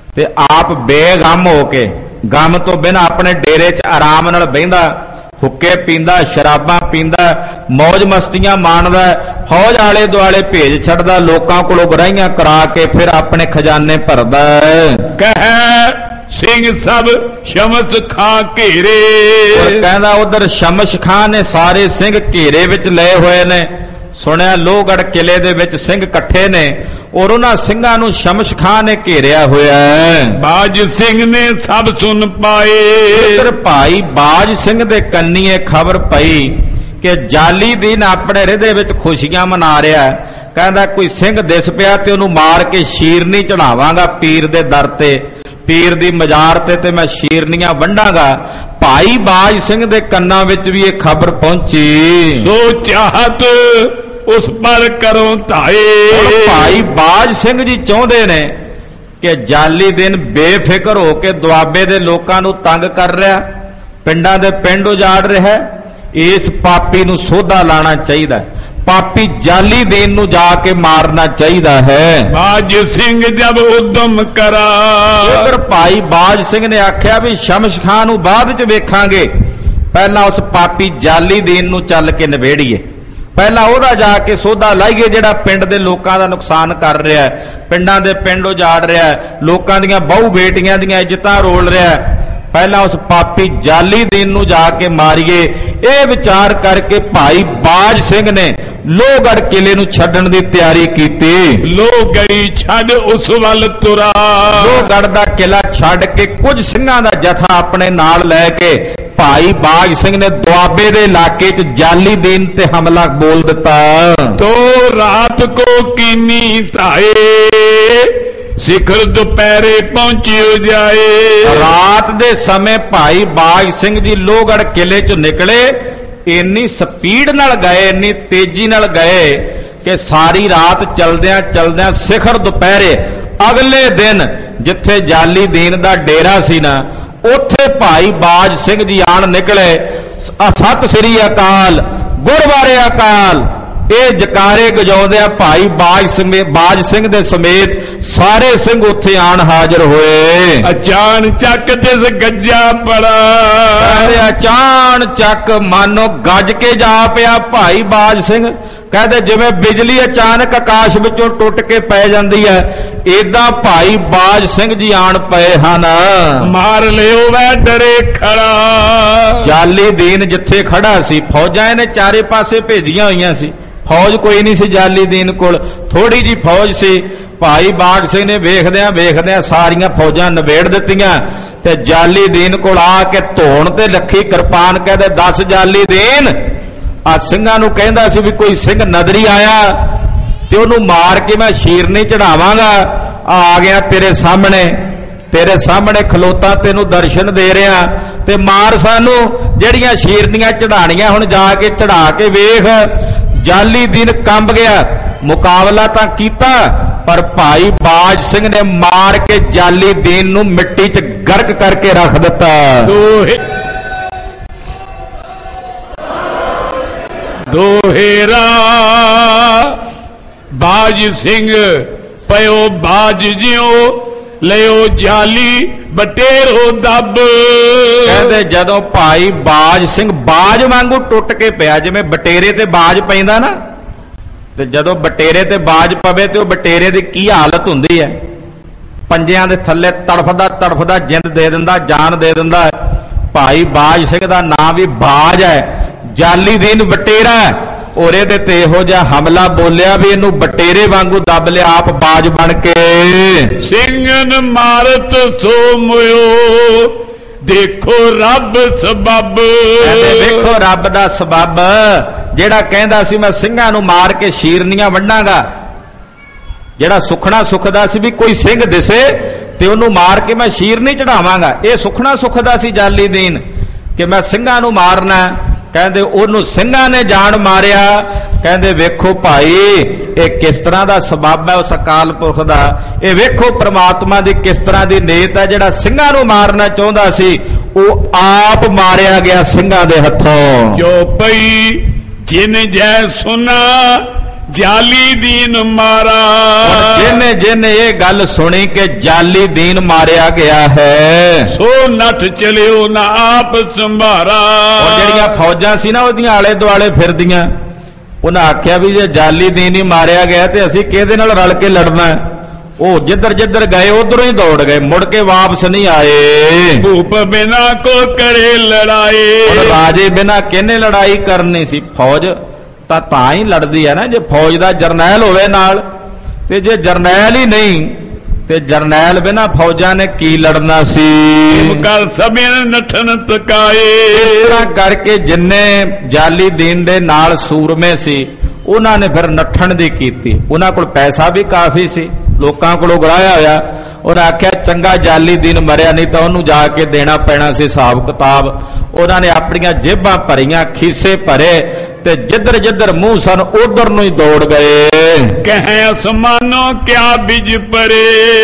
ਤੇ ਆਪ ਬੇਗਮ ਹੋ ਕੇ, ਗਮ ਤੋਂ ਬਿਨਾਂ ਆਪਣੇ ਡੇਰੇ 'ਚ ਆਰਾਮ ਨਾਲ ਬਹਿੰਦਾ, ਹੁੱਕੇ ਪੀਂਦਾ, ਸ਼ਰਾਬਾਂ ਪੀਂਦਾ, ਮौज ਮਸਤੀਆਂ ਮਾਣਦਾ, ਫੌਜ ਆਲੇ ਦੁਆਲੇ ਭੇਜ ਛੱਡਦਾ, ਲੋਕਾਂ ਕੋਲੋਂ ਗਰਾਹੀਆਂ ਕਰਾ ਕੇ ਫਿਰ ਆਪਣੇ ਖਜ਼ਾਨੇ ਭਰਦਾ। ਕਹਿ ਸਿੰਘ ਸਭ ਸ਼ਮਸ ਖਾਂ ਘੇਰੇ। ਕਹਿੰਦਾ ਉਧਰ ਸ਼ਮਸ਼ ਖਾਂ ਨੇ ਸਾਰੇ ਸਿੰਘ ਘੇਰੇ ਵਿੱਚ ਲਏ ਹੋਏ ਨੇ। ਸੁਣਿਆ ਲੋਹਗੜ੍ਹ ਕਿਲੇ ਦੇ ਵਿੱਚ ਸਿੰਘ ਇਕੱਠੇ ਨੇ ਔਰ ਉਹਨਾਂ ਸਿੰਘਾਂ ਨੂੰ ਸ਼ਮਸ਼ ਖਾਂ ਨੇ ਘੇਰਿਆ ਹੋਇਆ ਹੈ। ਬਾਜ ਸਿੰਘ ਨੇ ਸਭ ਸੁਣ ਪਾਏ। ਉਧਰ ਭਾਈ ਬਾਜ ਸਿੰਘ ਦੇ ਕੰਨੀਏ ਖਬਰ ਪਈ ਕਿ ਜਾਲੀ ਦੀਨ ਆਪਣੇ ਹਿਰਦੇ ਵਿੱਚ ਖੁਸ਼ੀਆਂ ਮਨਾ ਰਿਹਾ। ਕਹਿੰਦਾ ਕੋਈ ਸਿੰਘ ਦਿਸ ਪਿਆ ਤੇ ਉਹਨੂੰ ਮਾਰ ਕੇ ਸ਼ੀਰਨੀ ਚੜਾਵਾਂਗਾ ਪੀਰ ਦੇ ਦਰ ਤੇ, ਪੀਰ ਦੀ ਮਜ਼ਾਰ ਤੇ ਮੈਂ ਸ਼ੀਰਨੀਆਂ ਵੰਡਾਂਗਾ। ਭਾਈ ਬਾਜ ਸਿੰਘ ਦੇ ਕੰਨਾਂ ਵਿੱਚ ਵੀ ਇਹ ਖਬਰ ਪਹੁੰਚੀ। ਸੋ ਚਾਹਤ ਉਸ ਪਰ ਕਰੋ ਧਾਏ। ਭਾਈ ਬਾਜ ਸਿੰਘ ਜੀ ਚਾਹੁੰਦੇ ਨੇ ਕਿ ਜਾਲੀ ਦਿਨ ਬੇਫਿਕਰ ਹੋ ਕੇ ਦੁਆਬੇ ਦੇ ਲੋਕਾਂ ਨੂੰ ਤੰਗ ਕਰ ਰਿਹਾ, ਪਿੰਡਾਂ ਦੇ ਪਿੰਡ ਉਜਾੜ ਰਿਹਾ। ਇਸ ਪਾਪੀ ਨੂੰ ਸੋਧਾ ਲਾਣਾ ਚਾਹੀਦਾ, ਪਾਪੀ ਜਾਲੀ ਦੀਨ ਨੂੰ ਜਾ ਕੇ ਮਾਰਨਾ ਚਾਹੀਦਾ ਹੈ। ਬਾਜ ਸਿੰਘ ਜਬ ਉਦਮ ਕਰਾ। ਉਧਰ ਭਾਈ ਬਾਜ ਸਿੰਘ ਨੇ ਆਖਿਆ ਵੀ ਸ਼ਮਸ਼ ਖਾਂ ਨੂੰ ਬਾਅਦ ਵਿੱਚ ਵੇਖਾਂਗੇ, ਪਹਿਲਾਂ ਉਸ ਪਾਪੀ ਜਾਲੀ ਦੀਨ ਨੂੰ ਚੱਲ ਕੇ ਨਿਬੇੜੀਏ, ਪਹਿਲਾਂ ਉਹਦਾ ਜਾ ਕੇ ਸੋਧਾ ਲਾਈਏ ਜਿਹੜਾ ਪਿੰਡ ਦੇ ਲੋਕਾਂ ਦਾ ਨੁਕਸਾਨ ਕਰ ਰਿਹਾ, ਪਿੰਡਾਂ ਦੇ ਪਿੰਡ ਉਜਾੜ ਰਿਹਾ, ਲੋਕਾਂ ਦੀਆਂ ਬਹੂ ਬੇਟੀਆਂ ਦੀਆਂ ਇੱਜ਼ਤਾਂ ਰੋਲ ਰਿਹਾ। ਪਹਿਲਾਂ ਉਸ ਪਾਪੀ ਜਾਲੀ ਦੀਨ ਨੂੰ ਜਾ ਕੇ ਮਾਰੀਏ। ਇਹ ਵਿਚਾਰ ਕਰਕੇ ਭਾਈ ਬਾਜ ਸਿੰਘ ਨੇ ਲੋਹਗੜ੍ਹ ਕਿਲੇ ਨੂੰ ਛੱਡਣ ਦੀ ਤਿਆਰੀ ਕੀਤੀ। ਲੋਹਗੜ੍ਹੀ ਛੱਡ ਉਸ ਵੱਲ ਤੁਰਾ। ਲੋਹਗੜ੍ਹ ਦਾ ਕਿਲਾ ਛੱਡ ਕੇ ਕੁਝ ਸਿੰਘਾਂ ਦਾ ਜਥਾ ਆਪਣੇ ਨਾਲ ਲੈ ਕੇ ਭਾਈ ਬਾਜ ਸਿੰਘ ਨੇ ਦੁਆਬੇ ਦੇ ਇਲਾਕੇ 'ਚ ਜਾਲੀ ਦੀਨ ਤੇ ਹਮਲਾ ਬੋਲ ਦਿੱਤਾ। ਤੋ ਰਾਤ ਕੋ ਕੀਨੀ ਧਾਏ, ਸਿਖਰ ਦੁਪਹਿਰੇ ਪਹੁੰਚਿਓ ਜਾਏ। ਰਾਤ ਦੇ ਸਮੇਂ ਭਾਈ ਬਾਜ ਸਿੰਘ ਜੀ ਲੋਹਗੜ੍ਹ ਕਿਲੇ 'ਚੋਂ ਨਿਕਲੇ। ਇੰਨੀ ਸਪੀਡ ਨਾਲ ਗਏ, ਇੰਨੀ ਤੇਜ਼ੀ ਨਾਲ ਗਏ ਕਿ ਸਾਰੀ ਰਾਤ ਚਲਦਿਆਂ ਚਲਦਿਆਂ ਸਿਖਰ ਦੁਪਹਿਰੇ ਅਗਲੇ ਦਿਨ ਜਿੱਥੇ ਜਾਲੀ ਦੀਨ ਦਾ ਡੇਰਾ ਸੀ ਨਾ, ਉੱਥੇ ਭਾਈ ਬਾਜ ਸਿੰਘ ਜੀ ਆਣ ਨਿਕਲੇ। ਸਤਿ ਸ੍ਰੀ ਅਕਾਲ, ਗੁਰਬਾਰੇ ਅਕਾਲ, ਇਹ ਜਕਾਰੇ ਗਜਾਉਂਦਿਆਂ ਭਾਈ ਬਾਜ ਸਿੰਘ ਦੇ ਸਮੇਤ ਸਾਰੇ ਸਿੰਘ ਉੱਥੇ ਆਣ ਹਾਜ਼ਰ ਹੋਏ। ਅਚਾਨ ਚੱਕ ਜਿਸ ਗੱਜਾ ਪੜਾ। ਅਚਾਨ ਚੱਕ ਮਾਨੋ ਗੱਜ ਕੇ ਜਾ ਪਿਆ ਭਾਈ ਬਾਜ ਸਿੰਘ। ਕਹਿੰਦੇ ਜਿਵੇਂ ਬਿਜਲੀ ਅਚਾਨਕ ਆਕਾਸ਼ ਵਿੱਚੋਂ ਟੁੱਟ ਕੇ ਪੈ ਜਾਂਦੀ ਹੈ, ਏਦਾਂ ਭਾਈ ਬਾਜ ਸਿੰਘ ਜੀ ਆਣ ਪਏ ਹਨ। ਮਾਰ ਲਿਓ ਵੈ ਡਰੇ ਖੜਾ। ਜਾਲੀ ਦੀਨ ਜਿੱਥੇ ਖੜਾ ਸੀ, ਫੌਜਾਂ ਨੇ ਚਾਰੇ ਪਾਸੇ ਭੇਜੀਆਂ ਹੋਈਆਂ ਸੀ, ਫੌਜ ਕੋਈ ਨਹੀਂ ਸੀ ਜਾਲੀ ਦੀਨ ਕੋਲ, ਥੋੜੀ ਜੀ ਫੌਜ ਸੀ। ਭਾਈ ਬਾਜ ਸਿੰਘ ਨੇ ਵੇਖਦਿਆਂ ਵੇਖਦਿਆਂ ਸਾਰੀਆਂ ਫੌਜਾਂ ਨਿਬੇੜ ਦਿੱਤੀਆਂ ਤੇ ਜਾਲੀ ਦੀਨ ਕੋਲ ਆ ਕੇ ਧੋਣ ਤੇ ਲੱਖੀ ਕਿਰਪਾਨ ਕਹਿੰਦੇ 10 ਜਾਲੀ ਦੀਨ। ਆ ਸਿੰਘਾਂ ਨੂੰ ਕਹਿੰਦਾ ਸੀ ਵੀ ਕੋਈ ਸਿੰਘ ਨਜ਼ਰੀ ਆਇਆ ਤੇ ਉਹਨੂੰ ਮਾਰ ਕੇ ਮੈਂ ਸ਼ੀਰਨੀ ਚੜਾਵਾਂਗਾ। ਆ ਗਿਆ ਤੇਰੇ ਸਾਹਮਣੇ ਖਲੋਤਾ, ਤੈਨੂੰ ਦਰਸ਼ਨ ਦੇ ਰਿਹਾ ਤੇ ਮਾਰ ਸਾਨੂੰ ਜਿਹੜੀਆਂ ਸ਼ੀਰਨੀਆਂ ਚੜਾਣੀਆਂ ਹੁਣ ਜਾ ਕੇ ਚੜਾ ਕੇ ਵੇਖ। ਜਾਲੀ ਦੀਨ ਕੰਬ ਗਿਆ। ਮੁਕਾਬਲਾ ਤਾਂ ਕੀਤਾ ਪਰ ਭਾਈ ਬਾਜ ਸਿੰਘ ਨੇ ਮਾਰ ਕੇ ਜਾਲੀ ਦੀਨ ਨੂੰ ਮਿੱਟੀ 'ਚ ਗਰਕ ਕਰਕੇ ਰੱਖ ਦਿੱਤਾ। ਦੋਹੇਰਾ ਬਾਜ ਸਿੰਘ ਪਇਓ ਬਾਜ ਜਿਉ, ਲਿਓ ਜਾਲੀ ਬਟੇਰੋ ਦੱਬ। ਕਹਿੰਦੇ ਜਦੋਂ ਭਾਈ ਬਾਜ ਸਿੰਘ ਬਾਜ ਵਾਂਗੂ ਟੁੱਟ ਕੇ ਪਿਆ, ਜਿਵੇਂ ਬਟੇਰੇ ਤੇ ਬਾਜ ਪੈਂਦਾ ਨਾ, ਤੇ ਜਦੋਂ ਬਟੇਰੇ ਤੇ ਬਾਜ ਪਵੇ ਤੇ ਉਹ ਬਟੇਰੇ ਦੀ ਕੀ ਹਾਲਤ ਹੁੰਦੀ ਹੈ, ਪੰਜਿਆਂ ਦੇ ਥੱਲੇ ਤੜਫਦਾ ਜਿੰਦ ਦੇ ਦਿੰਦਾ, ਜਾਨ ਦੇ ਦਿੰਦਾ। ਭਾਈ ਬਾਜ ਸਿੰਘ ਦਾ ਨਾਂ ਵੀ ਬਾਜ ਹੈ, ਜਾਲੀ ਦੀਨ ਬਟੇਰਾ। ਔਰ ਇਹਦੇ ਤੇ ਇਹੋ ਜਿਹਾ ਹਮਲਾ ਬੋਲਿਆ ਵੀ ਇਹਨੂੰ ਬਟੇਰੇ ਵਾਂਗੂ ਦੱਬ ਲਿਆ ਆਪ ਬਾਜ ਬਣ ਕੇ। ਸਿੰਘਨ ਮਾਰਤ ਸੋ ਮੁਇਓ, ਦੇਖੋ ਰੱਬ ਸਬੱਬ। ਕਹਿੰਦੇ ਵੇਖੋ ਰੱਬ ਦਾ ਸਬੱਬ, ਜਿਹੜਾ ਕਹਿੰਦਾ ਸੀ ਮੈਂ ਸਿੰਘਾਂ ਨੂੰ ਮਾਰ ਕੇ ਸ਼ੀਰਨੀਆਂ ਵੰਡਾਂਗਾ, ਜਿਹੜਾ ਸੁਖਣਾ ਸੁਖਦਾ ਸੀ ਵੀ ਕੋਈ ਸਿੰਘ ਦਿਸੇ ਤੇ ਉਹਨੂੰ ਮਾਰ ਕੇ ਮੈਂ ਸ਼ੀਰਨੀ ਚੜਾਵਾਂਗਾ, ਇਹ ਸੁਖਣਾ ਸੁਖਦਾ ਸੀ ਜਾਲੀ ਦੀਨ ਕਿ ਮੈਂ ਸਿੰਘਾਂ ਨੂੰ ਮਾਰਨਾ। ਕਹਿੰਦੇ ਉਹਨੂੰ ਸਿੰਘਾਂ ਨੇ ਜਾਣ ਮਾਰਿਆ। ਕਹਿੰਦੇ ਵੇਖੋ ਭਾਈ ਇਹ ਕਿਸ ਤਰ੍ਹਾਂ ਦਾ ਸਬੱਬ ਹੈ ਉਸ ਅਕਾਲ ਪੁਰਖ ਦਾ, ਇਹ ਵੇਖੋ ਪ੍ਰਮਾਤਮਾ ਦੀ ਕਿਸ ਤਰ੍ਹਾਂ ਦੀ ਨੀਅਤ ਹੈ। ਜਿਹੜਾ ਸਿੰਘਾਂ ਨੂੰ ਮਾਰਨਾ ਚਾਹੁੰਦਾ ਸੀ ਉਹ ਆਪ ਮਾਰਿਆ ਗਿਆ ਸਿੰਘਾਂ ਦੇ ਹੱਥੋਂ। ਜੋ ਪਈ ਜਿਨ ਜੈ ਸੁਨਾ ਜਾਲੀ ਦੀਨ ਮਾਰਾ। ਜਿਹਨੇ ਜਿਹਨੇ ਇਹ ਗੱਲ ਸੁਣੀ ਕਿ ਜਾਲੀ ਦੀਨ ਮਾਰਿਆ ਗਿਆ ਹੈ, ਸੋ ਨੱਠ ਚਲਿਓ ਨਾ ਆਪ ਸੰਭਾਰਾ। ਜਿਹੜੀਆਂ ਫੌਜਾਂ ਸੀ ਨਾ ਉਹਦੀਆਂ ਆਲੇ ਦੁਆਲੇ ਫਿਰਦੀਆਂ, ਉਹਨਾਂ ਆਖਿਆ ਵੀ ਜੇ ਜਾਲੀ ਦੀਨ ਹੀ ਮਾਰਿਆ ਗਿਆ ਤੇ ਅਸੀਂ ਕਿਹਦੇ ਨਾਲ ਰਲ ਕੇ ਲੜਨਾ। ਉਹ ਜਿੱਧਰ ਜਿੱਧਰ ਗਏ ਉਧਰੋਂ ਹੀ ਦੌੜ ਗਏ, ਮੁੜ ਕੇ ਵਾਪਸ ਨਹੀਂ ਆਏ। ਭੂਪ ਬਿਨਾ ਕੋ ਕਰੇ ਲੜਾਈ। ਰਾਜੇ ਬਿਨਾ ਕਿਹਨੇ ਲੜਾਈ ਕਰਨੀ ਸੀ? ਫੌਜ ਤਾਂ ਹੀ ਲੜਦੀ ਹੈ ਨਾ ਜੇ ਫੌਜ ਦਾ ਜਰਨੈਲ ਹੋਵੇ ਨਾਲ, ਤੇ ਜੇ ਜਰਨੈਲ ਹੀ ਨਹੀਂ ਤੇ ਜਰਨੈਲ ਬਿਨਾ ਫੌਜਾਂ ਨੇ ਕੀ ਲੜਨਾ ਸੀ? ਕਰ ਸਭਿਆਂ ਨੱਠਣ ਤਕਾਏ। ਇਸ ਤਰ੍ਹਾਂ ਕਰਕੇ ਜਿੰਨੇ ਜਾਲੀ ਦੀਨ ਦੇ ਨਾਲ ਸੂਰਮੇ ਸੀ ਉਹਨਾਂ ਨੇ ਫਿਰ ਨੱਠਣ ਦੀ ਕੀਤੀ। ਉਹਨਾਂ ਕੋਲ ਪੈਸਾ ਵੀ ਕਾਫੀ ਸੀ, ਲੋਕਾਂ ਕੋਲੋਂ ਗਰਾਇਆ ਹੋਇਆ। ਉਹਨਾਂ ਆਖਿਆ ਚੰਗਾ ਜਾਲੀ ਦੀਨ ਮਰਿਆ, ਨਹੀਂ ਤਾਂ ਉਹਨੂੰ ਜਾ ਕੇ ਦੇਣਾ ਪੈਣਾ ਸੀ ਹਿਸਾਬ ਕਿਤਾਬ। ਉਹਨਾਂ ਨੇ ਆਪਣੀਆਂ ਜੇਬਾਂ ਭਰੀਆਂ, ਖੀਸੇ ਭਰੇ, ਤੇ ਜਿੱਧਰ ਜਿੱਧਰ ਮੂੰਹ ਸਨ ਉਧਰ ਨੂੰ ਹੀ ਦੌੜ ਗਏ। ਕਹੇ ਅਸਮਾਨੋਂ ਕਿਆ ਬਿਜ ਪਰੇ।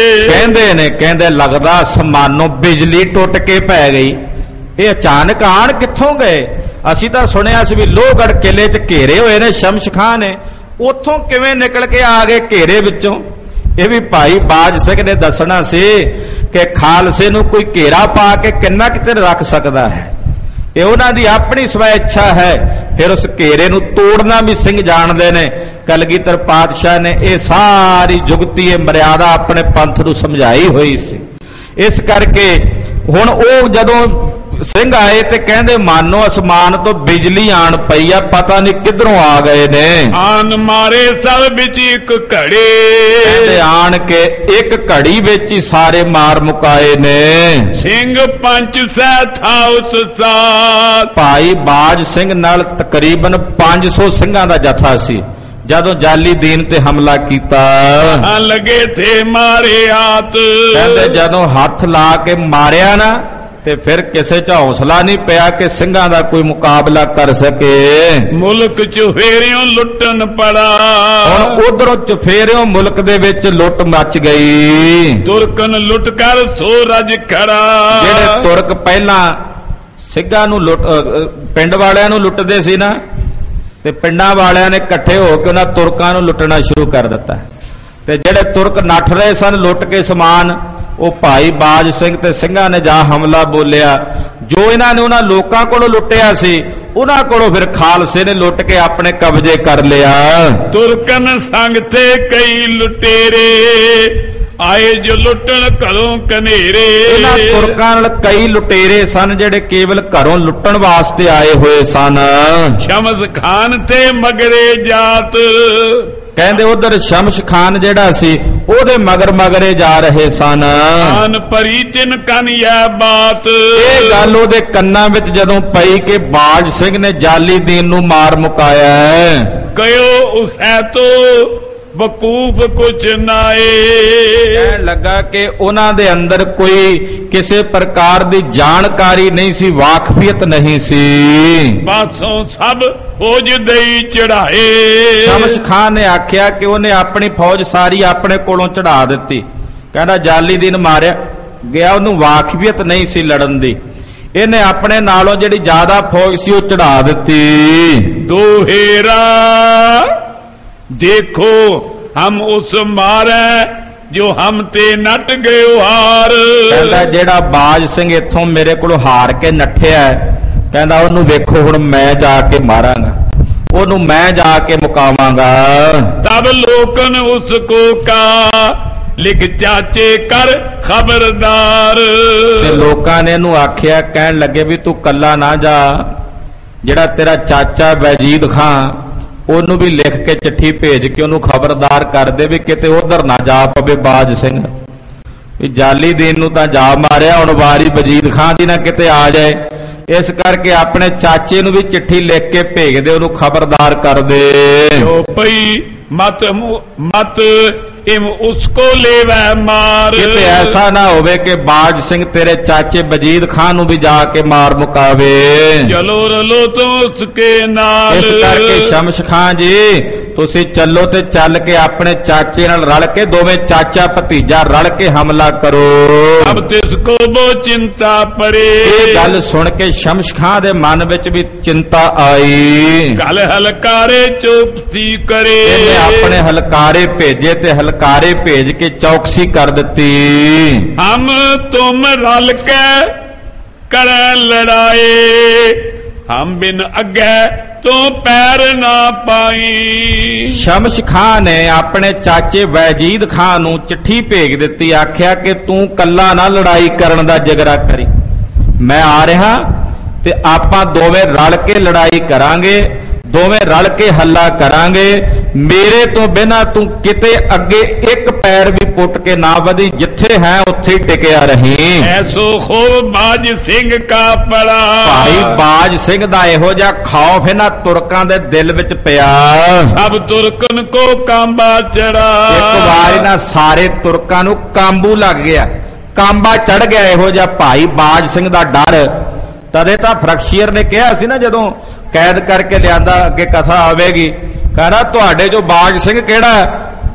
ਕਹਿੰਦੇ ਲੱਗਦਾ ਅਸਮਾਨੋਂ ਬਿਜਲੀ ਟੁੱਟ ਕੇ ਪੈ ਗਈ। ਇਹ ਅਚਾਨਕ ਆਣ ਕਿੱਥੋਂ ਗਏ? ਅਸੀਂ ਤਾਂ ਸੁਣਿਆ ਸੀ ਵੀ ਲੋਹਗੜ੍ਹ ਕਿਲੇ 'ਚ ਘੇਰੇ ਹੋਏ ਨੇ ਸ਼ਮਸ਼ ਖਾਂ ਨੇ, ਉੱਥੋਂ ਕਿਵੇਂ ਨਿਕਲ ਕੇ ਆ ਗਏ ਘੇਰੇ ਵਿੱਚੋਂ? ਇਹ ਵੀ ਭਾਈ ਬਾਜ ਸਿੰਘ ਨੇ ਦੱਸਣਾ ਸੀ ਕਿ ਖਾਲਸੇ ਨੂੰ ਕੋਈ ਘੇਰਾ ਪਾ ਕੇ ਕਿੰਨਾ ਕਿਤੇ ਰੱਖ ਸਕਦਾ ਹੈ। ਇਹ ਉਹਨਾਂ ਦੀ ਆਪਣੀ ਸਵੈ ਇੱਛਾ ਹੈ। ਫਿਰ ਉਸ ਘੇਰੇ ਨੂੰ ਤੋੜਨਾ ਵੀ ਸਿੰਘ ਜਾਣਦੇ ਨੇ। ਕਲਗੀਧਰ ਪਾਤਸ਼ਾਹ ਨੇ ਇਹ ਸਾਰੀ ਜੁਗਤੀ, ਇਹ ਮਰਿਆਦਾ ਆਪਣੇ ਪੰਥ ਨੂੰ ਸਮਝਾਈ ਹੋਈ ਸੀ। ਇਸ ਕਰਕੇ ਹੁਣ ਉਹ ਜਦੋਂ ਸਿੰਘ ਆਏ ਤੇ ਕਹਿੰਦੇ ਮਾਨੋ ਅਸਮਾਨ ਤੋਂ ਬਿਜਲੀ ਆਣ ਪਈ ਆ, ਪਤਾ ਨਹੀਂ ਕਿੱਧਰੋਂ ਆ ਗਏ ਨੇ। ਆਨ ਮਾਰੇ ਸਭ ਵਿੱਚ ਇੱਕ ਘੜੇ। ਕਹਿੰਦੇ ਆਣ ਕੇ ਇੱਕ ਘੜੀ ਵਿੱਚ ਹੀ ਸਾਰੇ ਮਾਰ ਮੁਕਾਏ ਨੇ। ਸਿੰਘ ਪੰਚ ਸਹਿ ਥਾ ਉਸ ਸਾਥ। ਭਾਈ ਬਾਜ ਸਿੰਘ ਨਾਲ ਤਕਰੀਬਨ 500 ਸਿੰਘਾਂ ਦਾ ਜਥਾ ਸੀ ਜਦੋਂ ਜਾਲੀ ਦੀਨ ਤੇ ਹਮਲਾ ਕੀਤਾ। ਲੱਗੇ ਥੇ ਮਾਰੇ ਆਤ। ਕਹਿੰਦੇ ਜਦੋਂ ਹੱਥ ਲਾ ਕੇ ਮਾਰਿਆ ਨਾ ਤੇ ਫਿਰ ਕਿਸੇ 'ਚ ਹੌਸਲਾ ਨਹੀਂ ਪਿਆ ਕਿ ਸਿੰਘਾਂ ਦਾ ਕੋਈ ਮੁਕਾਬਲਾ ਕਰ ਸਕੇ। ਮੁਲਕ ਚੁਫੇਰਿਓਂ ਲੁੱਟਣ ਪੜਾ। ਹੁਣ ਉਧਰੋਂ ਚੁਫੇਰਿਓਂ ਮੁਲਕ ਦੇ ਵਿੱਚ ਲੁੱਟ ਮੱਚ ਗਈ। ਤੁਰਕਨ ਲੁੱਟ ਕਰ ਸੋ ਰਜ ਖੜਾ। ਜਿਹੜੇ ਤੁਰਕ ਪਹਿਲਾਂ ਸਿੰਘਾਂ ਨੂੰ ਪਿੰਡ ਵਾਲਿਆਂ ਨੂੰ ਲੁੱਟਦੇ ਸੀ ਨਾ, ਤੇ ਪਿੰਡਾਂ ਵਾਲਿਆਂ ਨੇ ਇਕੱਠੇ ਹੋ ਕੇ ਉਹਨਾਂ ਤੁਰਕਾਂ ਨੂੰ ਲੁੱਟਣਾ ਸ਼ੁਰੂ ਕਰ ਦਿੱਤਾ। ਤੇ ਜਿਹੜੇ ਤੁਰਕ ਨੱਠ ਰਹੇ ਸਨ ਲੁੱਟ ਕੇ ਸਮਾਨ, ਉਹ ਭਾਈ ਬਾਜ ਸਿੰਘ ਤੇ ਸਿੰਘਾਂ ਨੇ ਜਾ ਹਮਲਾ ਬੋਲਿਆ। ਜੋ ਇਹਨਾਂ ਨੇ ਉਹਨਾਂ ਲੋਕਾਂ ਕੋਲੋਂ ਲੁੱਟਿਆ ਸੀ ਉਹਨਾਂ ਕੋਲੋਂ ਫਿਰ ਖਾਲਸੇ ਨੇ ਲੁੱਟ ਕੇ ਆਪਣੇ ਕਬਜ਼ੇ ਕਰ ਲਿਆ। ਤੁਰਕਨ ਸੰਗ ਤੇ ਕਈ ਲੁਟੇਰੇ ਆਏ ਜੋ ਲੁੱਟਣ ਘਰੋਂ ਕਨੇਰੇ। ਇਹਨਾਂ ਤੁਰਕਾਂ ਨਾਲ ਕਈ ਲੁਟੇਰੇ ਸਨ ਜਿਹੜੇ ਕੇਵਲ ਘਰੋਂ ਲੁੱਟਣ ਵਾਸਤੇ ਆਏ ਹੋਏ ਸਨ। ਸ਼ਮਸ ਖਾਨ ਤੇ ਮਗਰੇ ਜਾਤ। ਕਹਿੰਦੇ ਉਧਰ ਸ਼ਮਸ਼ ਖਾਨ ਜਿਹੜਾ ਸੀ ਉਹਦੇ ਮਗਰੇ ਜਾ ਰਹੇ ਸਨ। ਆਨ ਪਰੀ ਤਿਨ ਕਨਿਆ ਬਾਤ। ਇਹ ਗੱਲ ਉਹਦੇ ਕੰਨਾਂ ਵਿੱਚ ਜਦੋਂ ਪਈ ਕਿ ਬਾਜ ਸਿੰਘ ਨੇ ਜਾਲੀ ਦੀਨ ਨੂੰ ਮਾਰ ਮੁਕਾਇਆ। ਕਯੋ ਉਸੈ ਤੋ ਵਕੂਫ ਕੁਛ ਨਾਏ। ਕਹਿਣ ਲੱਗਾ ਕਿ ਉਹਨਾਂ ਦੇ ਅੰਦਰ ਕੋਈ ਕਿਸੇ ਪ੍ਰਕਾਰ ਦੀ ਜਾਣਕਾਰੀ ਨਹੀਂ ਸੀ, ਵਾਕਫੀਅਤ ਨਹੀਂ ਸੀ। ਬਾਸੋਂ ਸਭ ਫੌਜ ਦੇਈ ਚੜਾਏ। ਸ਼ਮਸ਼ ਖਾਨ ਨੇ ਆਖਿਆ ਕਿ ਉਹਨੇ ਆਪਣੀ ਫੌਜ ਸਾਰੀ ਆਪਣੇ ਕੋਲੋਂ ਚੜਾ ਦਿੱਤੀ। ਕਹਿੰਦਾ ਜਾਲੀ ਦੀਨ ਮਾਰਿਆ ਗਿਆ, ਉਹਨੂੰ ਵਾਕਫੀਅਤ ਨਹੀਂ ਸੀ ਲੜਨ ਦੀ। ਇਹਨੇ ਆਪਣੇ ਨਾਲੋਂ ਜਿਹੜੀ ਜ਼ਿਆਦਾ ਫੌਜ ਸੀ ਉਹ ਚੜਾ ਦਿੱਤੀ। ਦੋਹੇਰਾ ਦੇਖੋ ਹਮ ਉਸ ਮਾਰੇ ਜੋ ਹਮ ਤੇ ਨੱਟ ਗਏ ਹਾਰ। ਕਹਿੰਦਾ ਜਿਹੜਾ ਬਾਜ ਸਿੰਘ ਇੱਥੋਂ ਮੇਰੇ ਕੋਲੋਂ ਹਾਰ ਕੇ ਨੱਠਿਆ, ਕਹਿੰਦਾ ਉਹਨੂੰ ਵੇਖੋ ਹੁਣ ਮੈਂ ਜਾ ਕੇ ਮਾਰਾਂਗਾ, ਉਹਨੂੰ ਮੈਂ ਜਾ ਕੇ ਮੁਕਾਵਾਂਗਾ। ਤਬ ਲੋਕਨ ਉਸ ਕੋ ਕਾ ਲਿਖ ਚਾਚੇ ਕਰ ਖਬਰਦਾਰ। ਤੇ ਲੋਕਾਂ ਨੇ ਇਹਨੂੰ ਆਖਿਆ, ਕਹਿਣ ਲੱਗੇ ਵੀ ਤੂੰ ਕੱਲਾ ਨਾ ਜਾ, ਜਿਹੜਾ ਤੇਰਾ ਚਾਚਾ ਵੈਜੀਦ ਖਾਂ ਉਹਨੂੰ ਵੀ ਲਿਖ ਕੇ ਚਿੱਠੀ ਭੇਜ ਕੇ ਉਹਨੂੰ ਖਬਰਦਾਰ ਕਰ ਦੇ ਵੀ ਕਿਤੇ ਉਧਰ ਨਾ ਜਾ ਪਵੇ ਬਾਜ ਸਿੰਘ। ਵੀ ਜਾਲੀ ਦੀਨ ਨੂੰ ਤਾਂ ਜਾ ਮਾਰਿਆ, ਹੁਣ ਵਾਰੀ ਵਜੀਦ ਖਾਂ ਦੀ ਨਾ ਕਿਤੇ ਆ ਜਾਏ। ਇਸ ਕਰਕੇ ਆਪਣੇ ਚਾਚੇ ਨੂੰ ਵੀ ਚਿੱਠੀ ਲਿਖ ਕੇ ਭੇਜ ਦੇ, ਉਹਨੂੰ ਖਬਰਦਾਰ ਕਰ ਦੇ। ਜੋ ਪਈ ਮਤ ਇਮ ਉਸਕੋ ਲੈਵੈ ਮਾਰ। ਕਿਤੇ ਐਸਾ ਨਾ ਹੋਵੇ ਕਿ ਬਾਜ ਸਿੰਘ ਤੇਰੇ ਚਾਚੇ ਵਜੀਦ ਖਾਨ ਨੂੰ ਵੀ ਜਾ ਕੇ ਮਾਰ ਮੁਕਾਵੇ। ਚਲੋ ਰਲੋ ਤੋ ਉਸਕੇ ਨਾਲ। ਇਸ ਕਰਕੇ ਸ਼ਮਸ਼ ਖਾਨ ਜੀ ਤੁਸੀਂ ਚੱਲੋ ਤੇ ਚੱਲ ਕੇ ਆਪਣੇ ਚਾਚੇ ਨਾਲ ਰਲ ਕੇ ਦੋਵੇਂ ਚਾਚਾ ਭਤੀਜਾ ਰਲ ਕੇ ਹਮਲਾ ਕਰੋ। ਅਬ ਤਿਸ ਕੋ ਬੋ ਚਿੰਤਾ ਪਰੇ। ਇਹ ਗੱਲ ਸੁਣ ਕੇ ਸ਼ਮਸ਼ ਖਾਂ ਦੇ ਮਨ ਵਿੱਚ ਵੀ ਚਿੰਤਾ ਆਈ। ਗਲ ਹਲਕਾਰੇ ਚੌਕਸੀ ਕਰੇ। ਇਹਨੇ ਆਪਣੇ ਹਲਕਾਰੇ ਭੇਜੇ ਤੇ ਹਲਕਾਰੇ ਭੇਜ ਕੇ ਚੌਕਸੀ ਕਰ ਦਿੱਤੀ। ਹਮ ਤੁਮ ਰਲ ਕੇ ਕਰੈ ਲੜਾਏ, ਹਮ ਬਿਨ ਅੱਗੇ ਤੂੰ ਪੈਰ ਨਾ ਪਾਈ। ਸ਼ਮਸ਼ ਖਾਂ ਨੇ ਆਪਣੇ ਚਾਚੇ ਵੈਜੀਦ ਖਾਂ ਨੂੰ ਚਿੱਠੀ ਭੇਜ ਦਿੱਤੀ, ਆਖਿਆ ਕਿ ਤੂੰ ਕੱਲਾ ਨਾ ਲੜਾਈ ਕਰਨ ਦਾ ਜਿਗਰਾ ਕਰੀ, ਮੈਂ ਆ ਰਿਹਾ ਤੇ ਆਪਾਂ ਦੋਵੇਂ ਰਲ ਕੇ ਲੜਾਈ ਕਰਾਂਗੇ, ਦੋਵੇਂ ਰਲ ਕੇ ਹੱਲਾ ਕਰਾਂਗੇ। ਮੇਰੇ ਤੋਂ ਬਿਨਾਂ ਤੂੰ ਕਿਤੇ ਅੱਗੇ ਇੱਕ ਪੈਰ ਵੀ ਪੁੱਟ ਕੇ ਨਾ ਵਧੀ, ਜਿੱਥੇ ਹੈ ਉੱਥੇ ਹੀ ਟਿਕਿਆ ਰਹੀ। ਐਸੋ ਖੂਬ ਬਾਜ ਸਿੰਘ ਕਾ ਪੜਾ। ਭਾਈ ਬਾਜ ਸਿੰਘ ਦਾ ਇਹੋ ਜਿਹਾ ਖੌਫ ਇਹਨਾਂ ਤੁਰਕਾਂ ਦੇ ਦਿਲ ਵਿੱਚ ਪਿਆ। ਸਭ ਤੁਰਕਨ ਕੋ ਕਾਂਬਾ ਚੜਾ। ਇੱਕ ਵਾਰ ਇਹਨਾਂ ਸਾਰੇ ਤੁਰਕਾਂ ਨੂੰ ਕਾਂਬੂ ਲੱਗ ਗਿਆ, ਕਾਂਬਾ ਚੜ ਗਿਆ ਇਹੋ ਜਿਹਾ ਭਾਈ ਬਾਜ ਸਿੰਘ ਦਾ ਡਰ। ਤਦੇ ਤਾਂ ਫਰਖਸ਼ੀਰ ਨੇ ਕਿਹਾ ਸੀ ਨਾ, ਜਦੋਂ ਕੈਦ ਕਰਕੇ ਲਿਆਂਦਾ, ਅੱਗੇ ਕਥਾ ਆਵੇਗੀ, ਕਹਿੰਦਾ ਤੁਹਾਡੇ ਚੋਂ ਬਾਜ ਸਿੰਘ ਕਿਹੜਾ?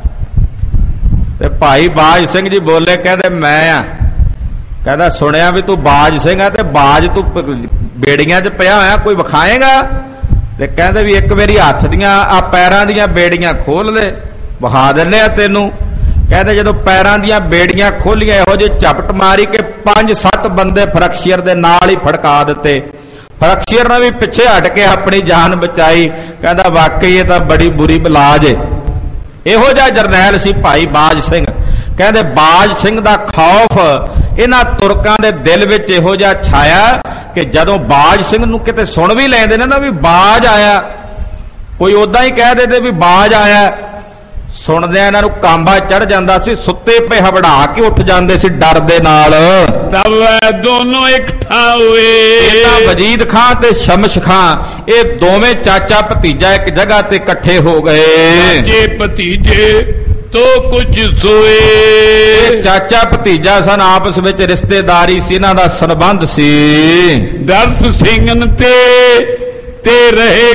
ਤੇ ਭਾਈ ਬਾਜ ਸਿੰਘ ਜੀ ਬੋਲੇ, ਕਹਿੰਦੇ ਮੈਂ ਆ। ਕਹਿੰਦਾ ਸੁਣਿਆ ਵੀ ਤੂੰ ਬਾਜ ਸਿੰਘ ਆ, ਤੇ ਬਾਜ ਤੂੰ ਬੇੜੀਆਂ 'ਚ ਪਿਆ ਹੋਇਆ, ਕੋਈ ਵਿਖਾਏਗਾ? ਤੇ ਕਹਿੰਦੇ ਵੀ ਇੱਕ ਵਾਰੀ ਹੱਥ ਦੀਆਂ ਆ ਪੈਰਾਂ ਦੀਆਂ ਬੇੜੀਆਂ ਖੋਲ ਦੇ, ਵਿਖਾ ਦਿੰਨੇ ਆ ਤੈਨੂੰ। ਕਹਿੰਦੇ ਜਦੋਂ ਪੈਰਾਂ ਦੀਆਂ ਬੇੜੀਆਂ ਖੋਲੀਆਂ, ਇਹੋ ਜਿਹੀ ਝਪਟ ਮਾਰੀ ਕਿ 5-7 ਬੰਦੇ ਫਰਖਸ਼ੀਰ ਦੇ ਨਾਲ ਹੀ ਫੜਕਾ ਦਿੱਤੇ। ਫਰਖਸ਼ੀਰ ਨੇ ਵੀ ਪਿੱਛੇ ਹਟ ਕੇ ਆਪਣੀ ਜਾਨ ਬਚਾਈ। ਕਹਿੰਦਾ ਵਾਕਈ ਇਹ ਤਾਂ ਬੜੀ ਬੁਰੀ ਬਲਾਜ ਏ। ਇਹੋ ਜਿਹਾ ਜਰਨੈਲ ਸੀ ਭਾਈ ਬਾਜ ਸਿੰਘ। ਕਹਿੰਦੇ ਬਾਜ ਸਿੰਘ ਦਾ ਖੌਫ ਇਹਨਾਂ ਤੁਰਕਾਂ ਦੇ ਦਿਲ ਵਿੱਚ ਇਹੋ ਜਿਹਾ ਛਾਇਆ ਕਿ ਜਦੋਂ ਬਾਜ ਸਿੰਘ ਨੂੰ ਕਿਤੇ ਸੁਣ ਵੀ ਲੈਂਦੇ ਨੇ ਨਾ ਵੀ ਬਾਜ ਆਇਆ, ਕੋਈ ਉਦਾਂ ਹੀ ਕਹਿ ਦਿੰਦੇ ਵੀ ਬਾਜ ਆਇਆ, ਸੁਣਦਿਆਂ ਇਹਨਾਂ ਨੂੰ ਕਾਂਬਾ ਚੜ ਜਾਂਦਾ ਸੀ, ਸੁੱਤੇ ਪਏ ਹਵੜਾ ਕੇ ਉੱਠ ਜਾਂਦੇ ਸੀ ਡਰ ਦੇ ਨਾਲ। ਤਬ ਦੋਨੋਂ ਇਕੱਠਾ ਹੋਏ। ਇਹਦਾ ਵਜੀਦ ਖਾਂ ਤੇ ਸ਼ਮਸ਼ ਖਾਂ, ਇਹ ਦੋਵੇਂ ਚਾਚਾ ਭਤੀਜਾ ਇੱਕ ਜਗ੍ਹਾ ਤੇ ਇਕੱਠੇ ਹੋ ਗਏ। ਚਾਚੇ ਭਤੀਜੇ ਤੋ ਕੁਝ ਸੋਏ। ਇਹ ਚਾਚਾ ਭਤੀਜਾ ਸਨ, ਆਪਸ ਵਿੱਚ ਰਿਸ਼ਤੇਦਾਰੀ ਸੀ, ਇਹਨਾਂ ਦਾ ਸੰਬੰਧ ਸੀ। ਦਰਦ ਸਿੰਘਨ ਤੇ ਰਹੇ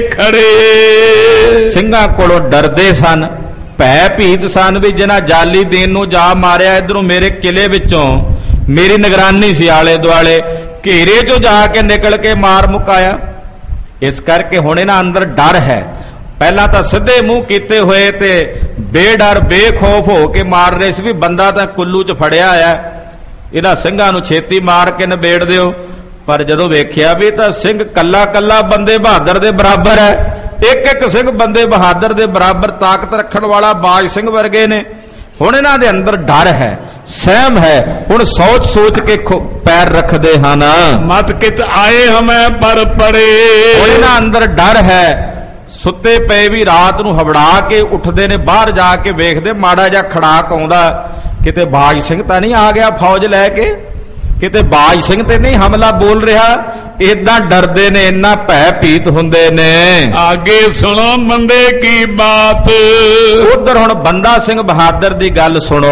ਖੜੇ। ਸਿੰਘਾਂ ਕੋਲੋਂ ਡਰਦੇ ਸਨ, ਭੈ ਭੀਤ ਸਨ ਵੀ ਜਿਹਨਾਂ ਜਾਲੀ ਦੀਨ ਨੂੰ ਜਾ ਮਾਰਿਆ, ਇਧਰੋਂ ਮੇਰੇ ਕਿਲੇ ਵਿੱਚੋਂ ਮੇਰੀ ਨਿਗਰਾਨੀ ਸੀ, ਆਲੇ ਦੁਆਲੇ ਘੇਰੇ ਚੋਂ ਜਾ ਕੇ ਨਿਕਲ ਕੇ ਮਾਰ ਮੁਕਾਇਆ। ਇਸ ਕਰਕੇ ਹੁਣ ਇਹਨਾਂ ਅੰਦਰ ਡਰ ਹੈ। ਪਹਿਲਾਂ ਤਾਂ ਸਿੱਧੇ ਮੂੰਹ ਕੀਤੇ ਹੋਏ ਤੇ ਬੇਡਰ ਬੇਖੌਫ ਹੋ ਕੇ ਮਾਰ ਰਹੇ ਸੀ ਵੀ ਬੰਦਾ ਤਾਂ ਕੁੱਲੂ 'ਚ ਫੜਿਆ ਆਇਆ, ਇਹਨਾਂ ਸਿੰਘਾਂ ਨੂੰ ਛੇਤੀ ਮਾਰ ਕੇ ਨਿਬੇੜ ਦਿਓ। ਪਰ ਜਦੋਂ ਵੇਖਿਆ ਵੀ ਤਾਂ ਸਿੰਘ ਕੱਲਾ ਕੱਲਾ ਬੰਦੇ ਬਹਾਦਰ ਦੇ ਬਰਾਬਰ ਹੈ, ਇੱਕ ਇੱਕ ਸਿੰਘ ਬੰਦੇ ਬਹਾਦਰ ਦੇ ਬਰਾਬਰ ਤਾਕਤ ਰੱਖਣ ਵਾਲਾ ਬਾਜ ਸਿੰਘ ਵਰਗੇ ਨੇ, ਹੁਣ ਇਹਨਾਂ ਦੇ ਅੰਦਰ ਡਰ ਹੈ, ਸਹਿਮ ਹੈ। ਹੁਣ ਸੋਚ ਸੋਚ ਕੇ ਪੈਰ ਰੱਖਦੇ ਹਨ। ਮਤ ਕਿਤ ਆਏ ਹਮੇ ਪਰ ਪੜੇ। ਹੁਣ ਇਹਨਾਂ ਅੰਦਰ ਡਰ ਹੈ। ਸੁੱਤੇ ਪਏ ਵੀ ਰਾਤ ਨੂੰ ਹਵੜਾ ਕੇ ਉੱਠਦੇ ਨੇ, ਬਾਹਰ ਜਾ ਕੇ ਵੇਖਦੇ ਮਾੜਾ ਜਿਹਾ ਖੜਾਕ ਆਉਂਦਾ, ਕਿਤੇ ਬਾਜ ਸਿੰਘ ਤਾਂ ਨਹੀਂ ਆ ਗਿਆ ਫੌਜ ਲੈ ਕੇ, ਕਿਤੇ ਬਾਜ ਸਿੰਘ ਤੇ ਨਹੀਂ ਹਮਲਾ ਬੋਲ ਰਿਹਾ। ਇਦਾਂ ਡਰਦੇ ਨੇ, ਇੰਨਾ ਭੈ ਭੀਤ ਹੁੰਦੇ ਨੇ। ਆਗੇ ਸੁਣੋ ਬੰਦੇ ਕੀ ਬਾਤ। ਉਧਰ ਹੁਣ ਬੰਦਾ ਸਿੰਘ ਬਹਾਦਰ ਦੀ ਗੱਲ ਸੁਣੋ।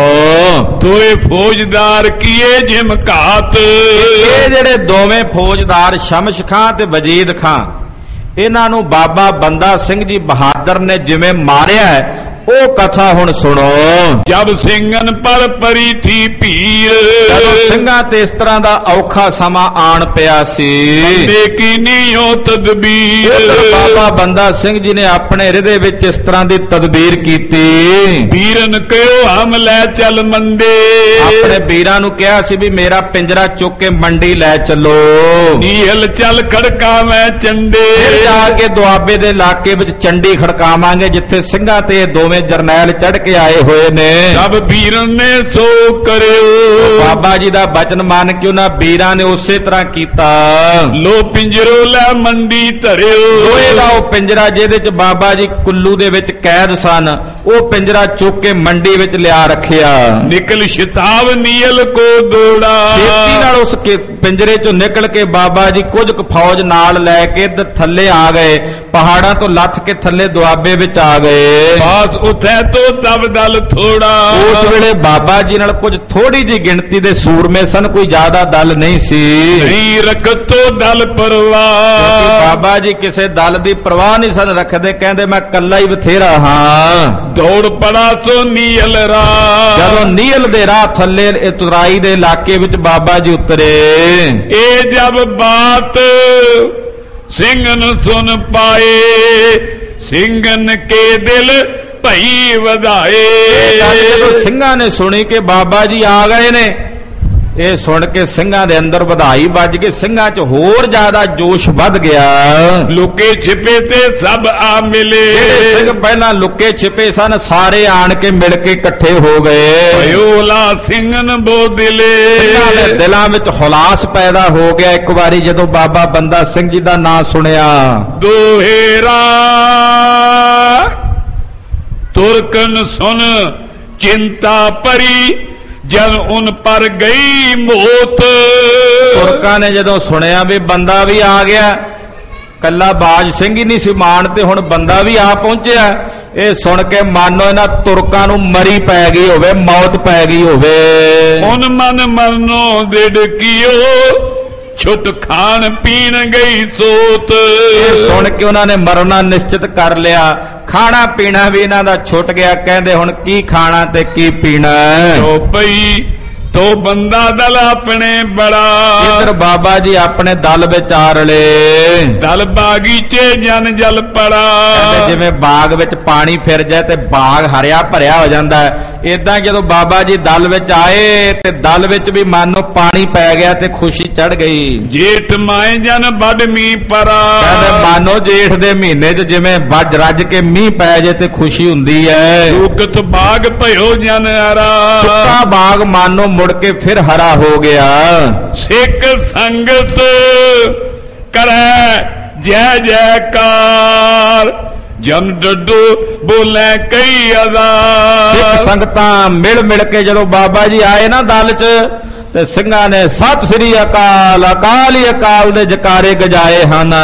ਤੋਏ ਫੌਜਦਾਰ ਕੀਏ ਜਿਮ ਘਾਤ। ਇਹ ਜਿਹੜੇ ਦੋਵੇਂ ਫੌਜਦਾਰ ਸ਼ਮਸ਼ ਖਾਂ ਤੇ ਵਜੀਦ ਖਾਂ, ਇਹਨਾਂ ਨੂੰ ਬਾਬਾ ਬੰਦਾ ਸਿੰਘ ਜੀ ਬਹਾਦਰ ਨੇ ਜਿਵੇਂ ਮਾਰਿਆ ਹੈ, ਉਹ ਕਥਾ ਹੁਣ ਸੁਣੋ। ਜਬ ਸਿੰਘਨ ਪਰ ਪਰੀ ਥੀ ਭੀਰ। ਜਦੋਂ ਸਿੰਘਾਂ ਤੇ ਇਸ ਤਰ੍ਹਾਂ ਦਾ ਔਖਾ ਸਮਾਂ ਆਣ ਪਿਆ ਸੀ, ਬੰਦੇ ਕੀ ਨੀਓ ਤਦਬੀਰ। ਬਾਬਾ ਬੰਦਾ ਸਿੰਘ ਜੀ ਨੇ ਆਪਣੇ ਹਿਰਦੇ ਵਿੱਚ ਇਸ ਤਰ੍ਹਾਂ ਦੀ ਤਦਬੀਰ ਕੀਤੀ। ਵੀਰਨ ਕਿਉ ਹਮ ਲੈ ਚੱਲ ਮੰਡੇ। ਆਪਣੇ ਵੀਰਾਂ ਨੂੰ ਕਿਹਾ ਸੀ ਵੀ ਮੇਰਾ ਪਿੰਜਰਾ ਚੁੱਕ ਕੇ ਮੰਡੀ ਲੈ ਚੱਲੋ। ਨੀਹਲ ਚੱਲ ਖੜਕਾ ਮੈਂ ਚੰਡੇ। ਫਿਰ ਜਾ ਕੇ ਦੁਆਬੇ ਦੇ ਇਲਾਕੇ ਵਿੱਚ ਚੰਡੀ ਖੜਕਾਵਾਂਗੇ, ਜਿੱਥੇ ਸਿੰਘਾਂ ਤੇ ਦੋਵੇਂ ਜਰਨੈਲ ਚੜ ਕੇ ਆਏ ਹੋਏ ਨੇ। ਸਭ ਵੀਰਾਂ ਨੇ ਸੋ ਕਰਿਓ। ਬਾਬਾ ਜੀ ਦਾ ਬਚਨ ਮੰਨ ਕੇ ਉਹਨਾਂ ਵੀਰਾਂ ਨੇ ਉਸੇ ਤਰ੍ਹਾਂ ਕੀਤਾ। ਲੋ ਪਿੰਜਰੋ ਲੈ ਮੰਡੀ ਧਰਿਓ। ਲੋਹੇ ਦਾ ਉਹ ਪਿੰਜਰਾ ਜਿਹਦੇ ਚ ਬਾਬਾ ਜੀ ਕੁੱਲੂ ਦੇ ਵਿੱਚ ਕੈਦ ਸਨ, ਉਹ ਪਿੰਜਰਾ ਚੁੱਕ ਕੇ ਮੰਡੀ ਵਿੱਚ ਲਿਆ ਰੱਖਿਆ। ਨਿਕਲ ਸ਼ਿਤਾਬ ਨੀਲ ਕੋ ਦੋੜਾ, ਛੇਤੀ ਨਾਲ ਉਸ ਪਿੰਜਰੇ ਚੋਂ ਨਿਕਲ ਕੇ ਬਾਬਾ ਜੀ ਕੁਝ ਕੁ ਫੌਜ ਨਾਲ ਲੈ ਕੇ ਇੱਧਰ ਥੱਲੇ ਆ ਗਏ, ਪਹਾੜਾਂ ਤੋਂ ਲੱਥ ਕੇ ਥੱਲੇ ਦੁਆਬੇ ਵਿੱਚ ਆ ਗਏ। ਬਾਤ ਉਥੇ ਤੋਂ ਤਬ ਦਲ ਥੋੜਾ, ਉਸ ਵੇਲੇ ਬਾਬਾ ਜੀ ਨਾਲ ਕੁਝ ਥੋੜੀ ਜਿਹੀ ਗਿਣਤੀ ਦੇ ਸੂਰਮੇ ਸਨ, ਕੋਈ ਜ਼ਿਆਦਾ ਦਲ ਨਹੀਂ ਸੀ। ਨਹੀਂ ਰਖਤੋ ਦਲ ਪਰਵਾਹ, ਬਾਬਾ ਜੀ ਕਿਸੇ ਦਲ ਦੀ ਪਰਵਾਹ ਨਹੀਂ ਸਨ ਰੱਖਦੇ, ਕਹਿੰਦੇ ਮੈਂ ਕੱਲਾ ਹੀ ਬਥੇਰਾ ਹਾਂ। ਦੌੜ ਪੜਾ ਸੋ ਨੀਲ ਰਾਹ, ਜਦੋਂ ਨੀਲ ਦੇ ਰਾਹ ਥੱਲੇ ਇਤਰਾਈ ਦੇ ਇਲਾਕੇ ਵਿੱਚ ਬਾਬਾ ਜੀ ਉਤਰੇ। ਇਹ ਜਬ ਬਾਤ ਸਿੰਘਨ ਸੁਨ ਪਾਏ, ਸਿੰਘਨ ਕੇ ਦਿਲ ਭਈ ਵਧਾਏ। ਜਦੋਂ ਸਿੰਘਾਂ ਨੇ ਸੁਣੀ ਕਿ ਬਾਬਾ ਜੀ ਆ ਗਏ ਨੇ, ਇਹ ਸੁਣ ਕੇ ਸਿੰਘਾਂ ਦੇ ਅੰਦਰ ਵਧਾਈ ਵੱਜ ਗਈ, ਸਿੰਘਾਂ 'ਚ ਹੋਰ ਜ਼ਿਆਦਾ ਜੋਸ਼ ਵੱਧ ਗਿਆ। ਲੁਕੇ ਛਿਪੇ ਤੇ ਸਭ ਆ ਮਿਲੇ, ਜਿਹੜੇ ਸਿੰਘ ਪਹਿਲਾਂ ਲੁਕੇ ਛਿਪੇ ਸਨ ਸਾਰੇ ਆਣ ਕੇ ਮਿਲ ਕੇ ਇਕੱਠੇ ਹੋ ਗਏ। ਭਇਓਲਾ ਸਿੰਘਨ ਬੋ ਦਿਲੇ, ਸਿੰਘਾਂ ਦੇ ਦਿਲਾਂ ਵਿੱਚ ਹੁਲਾਸ ਪੈਦਾ ਹੋ ਗਿਆ ਇੱਕ ਵਾਰੀ ਜਦੋਂ ਬਾਬਾ ਬੰਦਾ ਸਿੰਘ ਜੀ ਦਾ ਨਾਂ ਸੁਣਿਆ। ਦੋਹੇਰਾ ਤੁਰਕਨ ਸੁਨ ਚਿੰਤਾ ਭਰੀ, ਜਨ ਉਨ ਪਰ ਗਈ ਮੌਤ। ਤੁਰਕਾਂ ਨੇ ਜਦੋਂ ਸੁਣਿਆ ਵੀ ਬੰਦਾ ਵੀ ਆ ਗਿਆ, ਕੱਲਾ ਬਾਜ ਸਿੰਘ ਹੀ ਨਹੀਂ ਸੀ ਮਾਨ ਤੇ ਹੁਣ ਬੰਦਾ ਵੀ ਆ ਪਹੁੰਚਿਆ, ਇਹ ਸੁਣ ਕੇ ਮਾਨੋ ਇਹਨਾਂ ਤੁਰਕਾਂ ਨੂੰ ਮਰੀ ਪੈ ਗਈ ਹੋਵੇ, ਮੌਤ ਪੈ ਗਈ ਹੋਵੇ। ਹੁਣ ਮਨ ਮਰਨੋਂ ਦਿੜਕਿਓ, ਛੁੱਟ ਖਾਣ ਪੀਣ ਗਈ ਸੋਤ। ਇਹ ਸੁਣ ਕੇ ਉਹਨਾਂ ਨੇ ਮਰਨਾ ਨਿਸ਼ਚਿਤ ਕਰ ਲਿਆ, ਖਾਣਾ ਪੀਣਾ ਵੀ ਇਹਨਾਂ ਦਾ ਛੁੱਟ ਗਿਆ। ਕਹਿੰਦੇ ਹੁਣ ਕੀ ਖਾਣਾ ਤੇ ਕੀ ਪੀਣਾ। ਤੋ ਪਈ ਤੋ ਬੰਦਾ ਦਲ ਆਪਣੇ ਬੜਾ, ਇਧਰ ਬਾਬਾ ਜੀ ਆਪਣੇ ਦਲ ਵਿੱਚ ਆ ਰਲੇ। ਦਲ ਬਾਗੀਚੇ ਜਨ ਜਲ ਪੜਾ, ਕਹਿੰਦੇ ਜਿਵੇਂ ਬਾਗ ਵਿੱਚ ਪਾਣੀ ਫਿਰ ਜਾਏ ਤੇ ਬਾਗ ਹਰਿਆ ਭਰਿਆ ਹੋ ਜਾਂਦਾ ਹੈ, ਇਦਾਂ ਜਦੋਂ ਬਾਬਾ ਜੀ ਦਲ ਵਿੱਚ ਆਏ ਤੇ ਦਲ ਵਿੱਚ ਵੀ ਮਨ ਨੂੰ ਪਾਣੀ ਪੈ ਗਿਆ ਤੇ ਖੁਸ਼ੀ ਚੜ ਗਈ। ਜੇਠ ਮਾਏ ਜਨ ਵੱਡ ਮੀਂਹ ਪਰਾ, ਕਹਿੰਦੇ ਮਾਨੋ ਜੇਠ ਦੇ ਮਹੀਨੇ 'ਚ ਜਿਵੇਂ ਵੱਜ ਰੱਜ ਕੇ ਮੀਂਹ ਪੈ ਜੇ ਤੇ ਖੁਸ਼ੀ ਹੁੰਦੀ ਹੈ। ਰੁਕਤ ਬਾਗ ਭਇਓ ਜਨ ਹਰਾ, ਸੁੱਕਾ ਬਾਗ ਮਾਨੋ ਮੁੜ ਕੇ ਫਿਰ ਹਰਾ ਹੋ ਗਿਆ। ਸਿੱਖ ਸੰਗਤ ਕਰੈ ਜੈ ਜੈਕਾਰ, ਜਨ ਡੱਡੂ ਬੋਲੇ ਕਈ ਅਦਾ। ਸਿੱਖ ਸੰਗਤਾਂ ਮਿਲ ਮਿਲ ਕੇ ਜਦੋਂ ਬਾਬਾ ਜੀ ਆਏ ਨਾ ਦਲ 'ਚ ਤੇ ਸਿੰਘਾਂ ਨੇ ਸਤਿ ਸ੍ਰੀ ਅਕਾਲ, ਅਕਾਲ ਹੀ ਅਕਾਲ ਦੇ ਜਕਾਰੇ ਗਜਾਏ ਹਨ।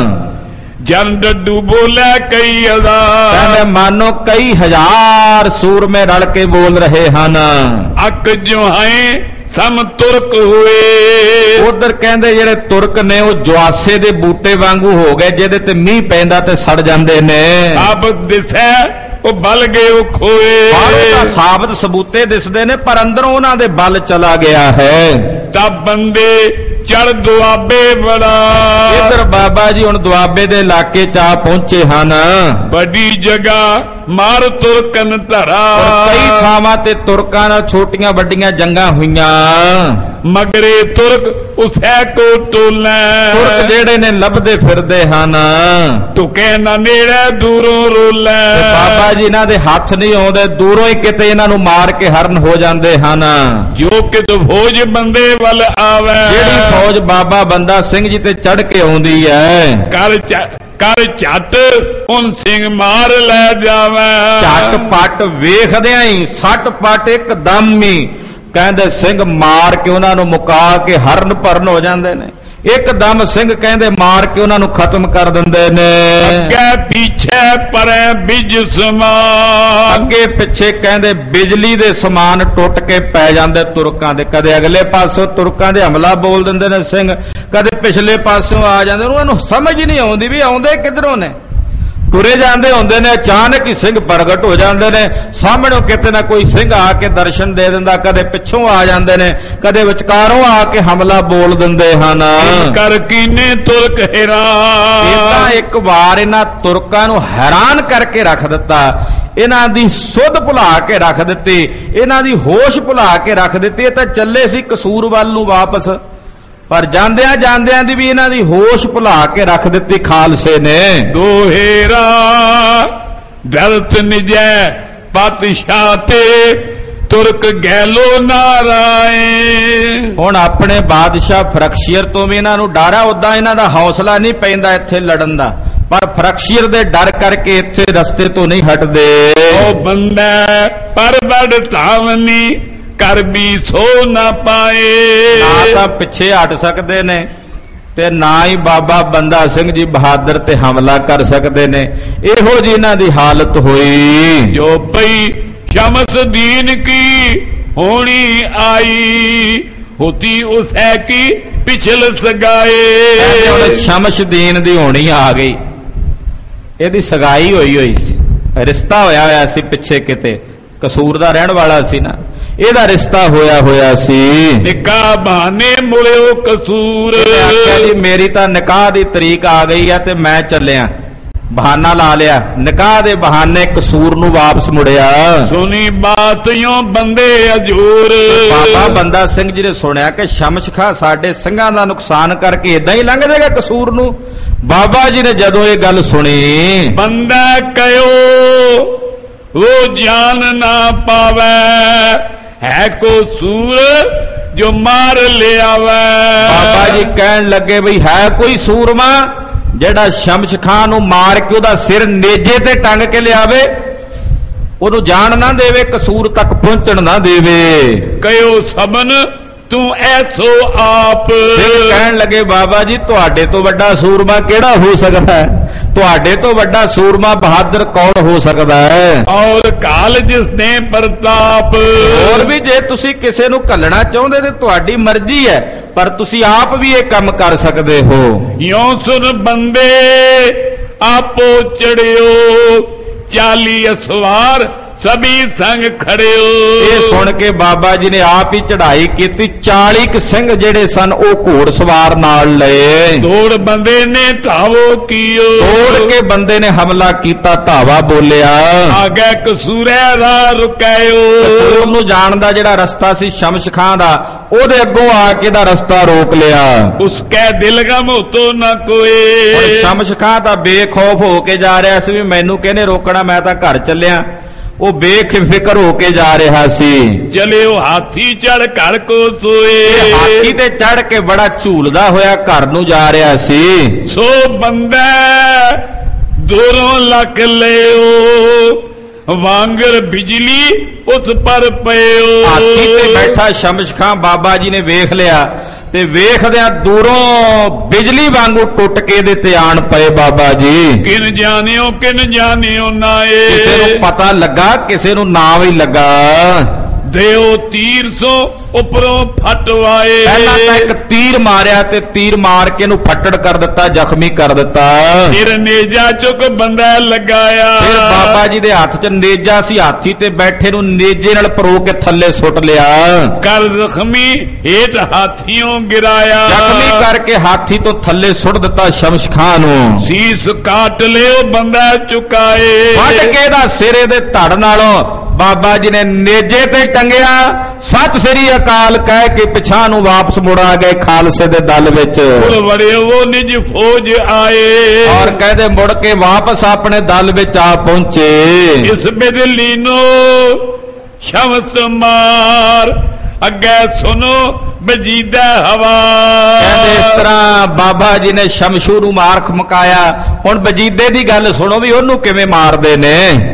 ਜਨ ਡੱਡੂ ਬੋਲੇ ਕਈ ਅਦਾ, ਕਹਿੰਦੇ ਮਾਨੋ ਕਈ ਹਜ਼ਾਰ ਸੂਰਮੇ ਰਲ ਕੇ ਬੋਲ ਰਹੇ ਹਨ। ਅੱਕ ਜੁਹਾਏ ਸਮ ਤੁਰਕ ਹੋਏ, ਉਧਰ ਕਹਿੰਦੇ ਜਿਹੜੇ ਤੁਰਕ ਨੇ ਉਹ ਜਵਾਸੇ ਦੇ ਬੂਟੇ ਵਾਂਗੂ ਹੋ ਗਏ, ਜਿਹਦੇ ਤੇ ਮੀਂਹ ਪੈਂਦਾ ਤੇ ਸੜ ਜਾਂਦੇ ਨੇ। ਆਪ ਦਿਸੈ ਉਹ ਬਲ ਗਏ ਉਹ ਖੋਏ, ਬਾਹਰੋਂ ਤਾਂ ਸਾਬਤ ਸਬੂਤੇ ਦਿਸਦੇ ਨੇ ਪਰ ਅੰਦਰੋਂ ਉਹਨਾਂ ਦੇ ਬਲ ਚਲਾ ਗਿਆ ਹੈ। ਤਾਂ ਬੰਦੇ ਚੜ ਦੁਆਬੇ ਬੜਾ, ਇਧਰ ਬਾਬਾ ਜੀ ਹੁਣ ਦੁਆਬੇ ਦੇ ਇਲਾਕੇ 'ਚ ਆ ਪਹੁੰਚੇ ਹਨ। ਵੱਡੀ ਜਗ੍ਹਾ ਮਾਰ ਤੁਰਕਨ ਧਰਾ, ਕਈ ਥਾਵਾਂ ਤੇ ਤੁਰਕਾਂ ਨਾਲ ਛੋਟੀਆਂ ਵੱਡੀਆਂ ਜੰਗਾਂ ਹੋਈਆਂ। ਮਗਰੇ ਤੁਰਕ ਉਸੈ ਕੋ ਟੋਲੈ, ਤੁਰਕ ਜਿਹੜੇ ਨੇ ਲੱਭਦੇ ਫਿਰਦੇ ਹਨ। ਤੁਕੇ ਨਾ ਨੇੜੇ ਦੂਰੋਂ ਰੋਲੈ, ਬਾਬਾ ਜੀ ਇਹਨਾਂ ਦੇ ਹੱਥ ਨਹੀਂ ਆਉਂਦੇ, ਦੂਰੋਂ ਹੀ ਕਿਤੇ ਇਹਨਾਂ ਨੂੰ ਮਾਰ ਕੇ ਹਰਨ ਹੋ ਜਾਂਦੇ ਹਨ। ਜੋ ਕਿਤ ਫੌਜ ਬੰਦੇ ਵੱਲ ਆਵੇ, ਜਿਹੜੀ ਫੌਜ ਬਾਬਾ ਬੰਦਾ ਸਿੰਘ ਜੀ ਤੇ ਚੜ ਕੇ ਆਉਂਦੀ ਹੈ, ਕਰ ਝੱਟ ਹੁਣ ਸਿੰਘ ਮਾਰ ਲੈ ਜਾਵੇ। ਝੱਟ ਪੱਟ ਵੇਖਦਿਆਂ ਹੀ ਸੱਟ ਪੱਟ ਇੱਕਦਮ ਹੀ ਕਹਿੰਦੇ ਸਿੰਘ ਮਾਰ ਕੇ ਉਹਨਾਂ ਨੂੰ ਮੁਕਾ ਕੇ ਹਰਨ ਭਰਨ ਹੋ ਜਾਂਦੇ ਨੇ। ਇੱਕਦਮ ਸਿੰਘ ਕਹਿੰਦੇ ਮਾਰ ਕੇ ਉਹਨਾਂ ਨੂੰ ਖਤਮ ਕਰ ਦਿੰਦੇ ਨੇ। ਅੱਗੇ ਪਿੱਛੇ ਪਰੇ ਬਿਜ ਸਮਾਨ, ਅੱਗੇ ਪਿੱਛੇ ਕਹਿੰਦੇ ਬਿਜਲੀ ਦੇ ਸਮਾਨ ਟੁੱਟ ਕੇ ਪੈ ਜਾਂਦੇ ਤੁਰਕਾਂ ਦੇ। ਕਦੇ ਅਗਲੇ ਪਾਸੋਂ ਤੁਰਕਾਂ ਦੇ ਹਮਲਾ ਬੋਲ ਦਿੰਦੇ ਨੇ ਸਿੰਘ, ਕਦੇ ਪਿਛਲੇ ਪਾਸੋਂ ਆ ਜਾਂਦੇ। ਉਹਨਾਂ ਨੂੰ ਸਮਝ ਨਹੀਂ ਆਉਂਦੀ ਵੀ ਆਉਂਦੇ ਕਿੱਧਰੋਂ ਨੇ। ਤੁਰੇ ਜਾਂਦੇ ਹੁੰਦੇ ਨੇ, ਅਚਾਨਕ ਹੀ ਸਿੰਘ ਪ੍ਰਗਟ ਹੋ ਜਾਂਦੇ ਨੇ। ਸਾਹਮਣੋਂ ਕਿਤੇ ਨਾ ਕੋਈ ਸਿੰਘ ਆ ਕੇ ਦਰਸ਼ਨ ਦੇ ਦਿੰਦਾ, ਕਦੇ ਪਿੱਛੋਂ ਆ ਜਾਂਦੇ ਨੇ, ਕਦੇ ਵਿਚਕਾਰੋਂ ਆ ਕੇ ਹਮਲਾ ਬੋਲ ਦਿੰਦੇ ਹਨ। ਕਰ ਕੀਨੇ ਤੁਰਕ ਹੈਰਾਨ, ਇਹਦਾ ਇੱਕ ਵਾਰ ਇਹਨਾਂ ਤੁਰਕਾਂ ਨੂੰ ਹੈਰਾਨ ਕਰਕੇ ਰੱਖ ਦਿੱਤਾ। ਇਹਨਾਂ ਦੀ ਸੁੱਧ ਭੁਲਾ ਕੇ ਰੱਖ ਦਿੱਤੀ, ਇਹਨਾਂ ਦੀ ਹੋਸ਼ ਭੁਲਾ ਕੇ ਰੱਖ ਦਿੱਤੀ। ਇਹ ਤਾਂ ਚੱਲੇ ਸੀ ਕਸੂਰ ਵੱਲ ਨੂੰ ਵਾਪਸ, ਪਰ ਜਾਂਦਿਆਂ ਜਾਂਦਿਆਂ ਦੀ ਵੀ ਇਹਨਾਂ ਦੀ ਹੋਸ਼ ਭੁਲਾ ਕੇ ਰੱਖ ਦਿੱਤੀ ਖਾਲਸੇ ਨੇ। ਦੋਹੇਰਾ ਦਲਤ ਨਿਜੈ ਪਾਤਸ਼ਾਹ ਤੇ ਤੁਰਕ ਗੈਲੋ ਨਾਰਾਏ। ਹੁਣ ਆਪਣੇ ਬਾਦਸ਼ਾਹ ਫਰਖਸ਼ੀਰ ਤੋਂ ਵੀ ਇਹਨਾਂ ਨੂੰ ਡਰ ਆ। ਉਦਾਂ ਇਹਨਾਂ ਦਾ ਹੌਸਲਾ ਨਹੀਂ ਪੈਂਦਾ ਇੱਥੇ ਲੜਨ ਦਾ, ਪਰ ਫਰਕਸ਼ੀਰ ਦੇ ਡਰ ਕਰਕੇ ਇੱਥੇ ਰਸਤੇ ਤੋਂ ਨਹੀਂ ਹਟਦੇ। ਉਹ ਬੰਦਾ ਪਰ ਬੜ ਧਾਵਨੀ ਕਰ ਵੀ ਸੋ ਨਾ ਪਾਏ। ਨਾ ਤਾਂ ਪਿੱਛੇ ਹਟ ਸਕਦੇ ਨੇ ਤੇ ਨਾ ਹੀ ਬਾਬਾ ਬੰਦਾ ਸਿੰਘ ਜੀ ਬਹਾਦਰ ਤੇ ਹਮਲਾ ਕਰ ਸਕਦੇ ਨੇ। ਇਹੋ ਜੀ ਇਹਨਾਂ ਦੀ ਹਾਲਤ ਹੋਈ। ਜੋ ਪਈ ਸ਼ਮਸਦੀਨ ਕੀ ਹੋਣੀ ਆਈ ਹੋਤੀ ਉਸ ਹੈ ਕੀ ਪਿਛਲ ਸਗਾਏ। ਹੁਣ ਸ਼ਮਸਦੀਨ ਦੀ ਹੋਣੀ ਆ ਗਈ। ਇਹਦੀ ਸਗਾਈ ਹੋਈ ਸੀ, ਰਿਸ਼ਤਾ ਹੋਇਆ ਸੀ ਪਿੱਛੇ ਕਿਤੇ, ਕਸੂਰ ਦਾ ਰਹਿਣ ਵਾਲਾ ਸੀ ਨਾ, ਇਹਦਾ ਰਿਸ਼ਤਾ ਹੋਇਆ ਸੀ। ਨਿਕਾਹ ਬਹਾਨੇ ਮੁੜਿਓ ਕਸੂਰ। ਆਖਿਆ ਜੀ ਮੇਰੀ ਤਾਂ ਨਿਕਾਹ ਦੀ ਤਰੀਕ ਆ ਗਈ ਆ ਤੇ ਮੈਂ ਚੱਲਿਆ, ਬਹਾਨਾ ਲਾ ਲਿਆ, ਨਿਕਾਹ ਦੇ ਬਹਾਨੇ ਕਸੂਰ ਨੂੰ ਵਾਪਸ ਮੁੜਿਆ। ਸੁਣੀ ਬਾਤ ਯੋਂ ਬੰਦੇ ਹਜੂਰ। ਬਾਬਾ ਬੰਦਾ ਸਿੰਘ ਜੀ ਨੇ ਸੁਣਿਆ ਕਿ ਸ਼ਮਸ਼ ਖਾਂ ਸਾਡੇ ਸਿੰਘਾਂ ਦਾ ਨੁਕਸਾਨ ਕਰਕੇ ਇਦਾਂ ਹੀ ਲੰਘ ਜਾਏਗਾ ਕਸੂਰ ਨੂੰ। ਬਾਬਾ ਜੀ ਨੇ ਜਦੋਂ ਇਹ ਗੱਲ ਸੁਣੀ, ਬੰਦਾ ਕਹਿਓ ਉਹ ਜਾਨ ਨਾ ਪਾਵੇ ਹੈ ਕੋ ਸੂਰ ਜੋ ਮਾਰ ਲਿਆਵੇ। ਬਾਬਾ ਜੀ ਕਹਿਣ ਲੱਗੇ ਬਈ ਹੈ ਕੋਈ ਸੂਰਮਾ ਜਿਹੜਾ ਸ਼ਮਸ਼ ਖਾਂ ਨੂੰ ਮਾਰ ਕੇ ਉਹਦਾ ਸਿਰ ਨੇਜੇ ਤੇ ਟੰਗ ਕੇ ਲਿਆਵੇ, ਉਹਨੂੰ ਜਾਣ ਨਾ ਦੇਵੇ, ਕਸੂਰ ਤੱਕ ਪਹੁੰਚਣ ਨਾ ਦੇਵੇ। ਕਹਿਓ ਸਬਨ ਤੂੰ ਐਸੋ ਆਪ। ਫਿਰ ਕਹਿਣ ਲੱਗੇ ਬਾਬਾ ਜੀ ਤੁਹਾਡੇ ਤੋਂ ਵੱਡਾ ਸੂਰਮਾ ਕਿਹੜਾ ਹੋ ਸਕਦਾ ਹੈ? ਤੁਹਾਡੇ ਤੋਂ ਵੱਡਾ ਸੂਰਮਾ ਬਹਾਦਰ ਕੌਣ ਹੋ ਸਕਦਾ ਹੈ? ਔਰ ਕਾਲ ਜਿਸ ਨੇ ਪ੍ਰਤਾਪ। ਹੋਰ ਵੀ ਜੇ ਤੁਸੀਂ ਕਿਸੇ ਨੂੰ ਘੱਲਣਾ ਚਾਹੁੰਦੇ ਤੇ ਤੁਹਾਡੀ ਮਰਜ਼ੀ ਹੈ, ਪਰ ਤੁਸੀਂ ਆਪ ਵੀ ਇਹ ਕੰਮ ਕਰ ਸਕਦੇ ਹੋ। ਯੋਂ ਸੁਨ ਬੰਦੇ ਆਪੋ ਚੜਿਓ 40 ਅਸਵਾਰ ਸਭੀ ਸੰਗ ਖੜਿਓ। ਇਹ ਸੁਣ ਕੇ ਬਾਬਾ ਜੀ ਨੇ ਆਪ ਹੀ ਚੜ੍ਹਾਈ ਕੀਤੀ। 40 ਸਿੰਘ ਜਿਹੜੇ ਸਨ ਉਹ ਘੋੜ ਸਵਾਰ ਨਾਲ ਲਏ। ਤੋੜ ਬੰਦੇ ਨੇ ਧਾਵੋ ਕੀਓ। ਤੋੜ ਕੇ ਬੰਦੇ ਨੇ ਹਮਲਾ ਕੀਤਾ, ਧਾਵਾ ਬੋਲਿਆ। ਆਗੇ ਕਸੂਰੇ ਰਾਹ ਰੁਕਾਇਓ। ਕਸੂਰ ਨੂੰ ਜਾਣ ਦਾ ਜਿਹੜਾ ਰਸਤਾ ਸੀ ਸ਼ਮਸ਼ ਖਾਂ ਦਾ, ਉਹਦੇ ਅੱਗੋਂ ਆ ਕੇ ਦਾ ਰਸਤਾ ਰੋਕ ਲਿਆ। ਉਸ ਕੈ ਦਿਲ ਗਮ ਹੋਤੋ ਨਾ ਕੋਏ। ਸ਼ਮਸ਼ ਖਾਂ ਤਾਂ ਬੇਖੌਫ ਹੋ ਕੇ ਜਾ ਰਿਹਾ ਸੀ ਵੀ ਮੈਨੂੰ ਕਿਹਨੇ ਰੋਕਣਾ, ਮੈਂ ਤਾਂ ਘਰ ਚੱਲਿਆ। ਉਹ ਬੇਫਿਕਰ ਹੋ ਕੇ ਜਾ ਰਿਹਾ ਸੀ। ਚਲਿਓ ਹਾਥੀ ਚੜ ਘਰ ਕੋ ਸੋਏ। ਹਾਥੀ ਤੇ ਚੜ ਕੇ ਬੜਾ ਝੂਲਦਾ ਹੋਇਆ ਘਰ ਨੂੰ ਜਾ ਰਿਹਾ ਸੀ। ਸੋ ਬੰਦਾ ਦੂਰੋਂ ਲੱਕ ਲਿਓ ਵਾਂਗਰ ਬਿਜਲੀ ਉਸ ਪਰ ਪਇਓ। ਹਾਥੀ ਤੇ ਬੈਠਾ ਸ਼ਮਸ਼ ਖਾਂ ਬਾਬਾ ਜੀ ਨੇ ਵੇਖ ਲਿਆ ਤੇ ਵੇਖਦਿਆਂ ਦੂਰੋਂ ਬਿਜਲੀ ਵਾਂਗੂ ਟੁੱਟ ਕੇ ਇਹਦੇ ਤੇ ਆਣ ਪਏ ਬਾਬਾ ਜੀ। ਕਿਨ ਜਾਣਿਓ ਨਾਏ। ਕਿਸੇ ਨੂੰ ਪਤਾ ਲੱਗਾ, ਕਿਸੇ ਨੂੰ ਨਾ ਵੀ ਲੱਗਾ। ਦਿਓ ਤੀਰ ਸੋ ਉਪਰੋਂ ਫਟਵਾਏ। ਪਹਿਲਾਂ ਤਾਂ ਇੱਕ ਤੀਰ ਮਾਰਿਆ ਤੇ ਤੀਰ ਮਾਰ ਕੇ ਇਹਨੂੰ ਫੱਟੜ ਕਰ ਦਿੱਤਾ, ਜ਼ਖਮੀ ਕਰ ਦਿੱਤਾ। ਫਿਰ ਨੇਜਾ ਚੁੱਕ ਬੰਦਾ ਲਗਾਇਆ। ਫਿਰ ਬਾਬਾ ਜੀ ਦੇ ਹੱਥ 'ਚ ਨੇਜਾ ਸੀ, ਹਾਥੀ ਤੇ ਬੈਠੇ ਨੂੰ ਨੇਜੇ ਨਾਲ ਪਰੋ ਕੇ ਥੱਲੇ ਸੁੱਟ ਲਿਆ। ਕਰ ਜ਼ਖਮੀ ਹੇਠ ਹਾਥੀਓਂ ਗਿਰਾਇਆ। ਜ਼ਖਮੀ ਕਰਕੇ ਹਾਥੀ ਤੋਂ ਥੱਲੇ ਸੁੱਟ ਦਿੱਤਾ ਸ਼ਮਸ਼ ਖਾਂ ਨੂੰ। ਸੀਸ ਕਾਟ ਲਿਓ ਬੰਦਾ ਚੁਕਾਏ। ਵੱਢ ਕੇ ਦਾ ਸਿਰੇ ਦੇ ਧੜ ਨਾਲੋਂ ਬਾਬਾ ਜੀ ਨੇ ਨੇਜੇ ਤੇ ਟੰਗਿਆ। ਸਤਿ ਸ੍ਰੀ ਅਕਾਲ ਕਹਿ ਕੇ ਪਿਛਾਂ ਨੂੰ ਵਾਪਸ ਮੁੜ ਆ ਗਏ ਖਾਲਸੇ ਦੇ ਦਲ ਵਿੱਚ। ਵੜਿਓ ਨਿਜ ਫੌਜ ਆਏ। ਔਰ ਕਹਿੰਦੇ ਮੁੜ ਕੇ ਵਾਪਸ ਆਪਣੇ ਦਲ ਵਿੱਚ ਆ ਪਹੁੰਚੇ। ਇਸ ਬਿਜਲੀ ਨੂੰ ਸ਼ਮਸ ਮਾਰ ਅੱਗੇ ਸੁਨੋ ਬਜੀਦਾ ਹਵਾ। ਕਹਿੰਦੇ ਇਸ ਤਰ੍ਹਾਂ ਬਾਬਾ ਜੀ ਨੇ ਸ਼ਮਸ਼ੂ ਨੂੰ ਮਾਰ ਖਮਕਾਇਆ। ਹੁਣ ਬਜੀਦੇ ਦੀ ਗੱਲ ਸੁਣੋ ਵੀ ਉਹਨੂੰ ਕਿਵੇਂ ਮਾਰਦੇ ਨੇ।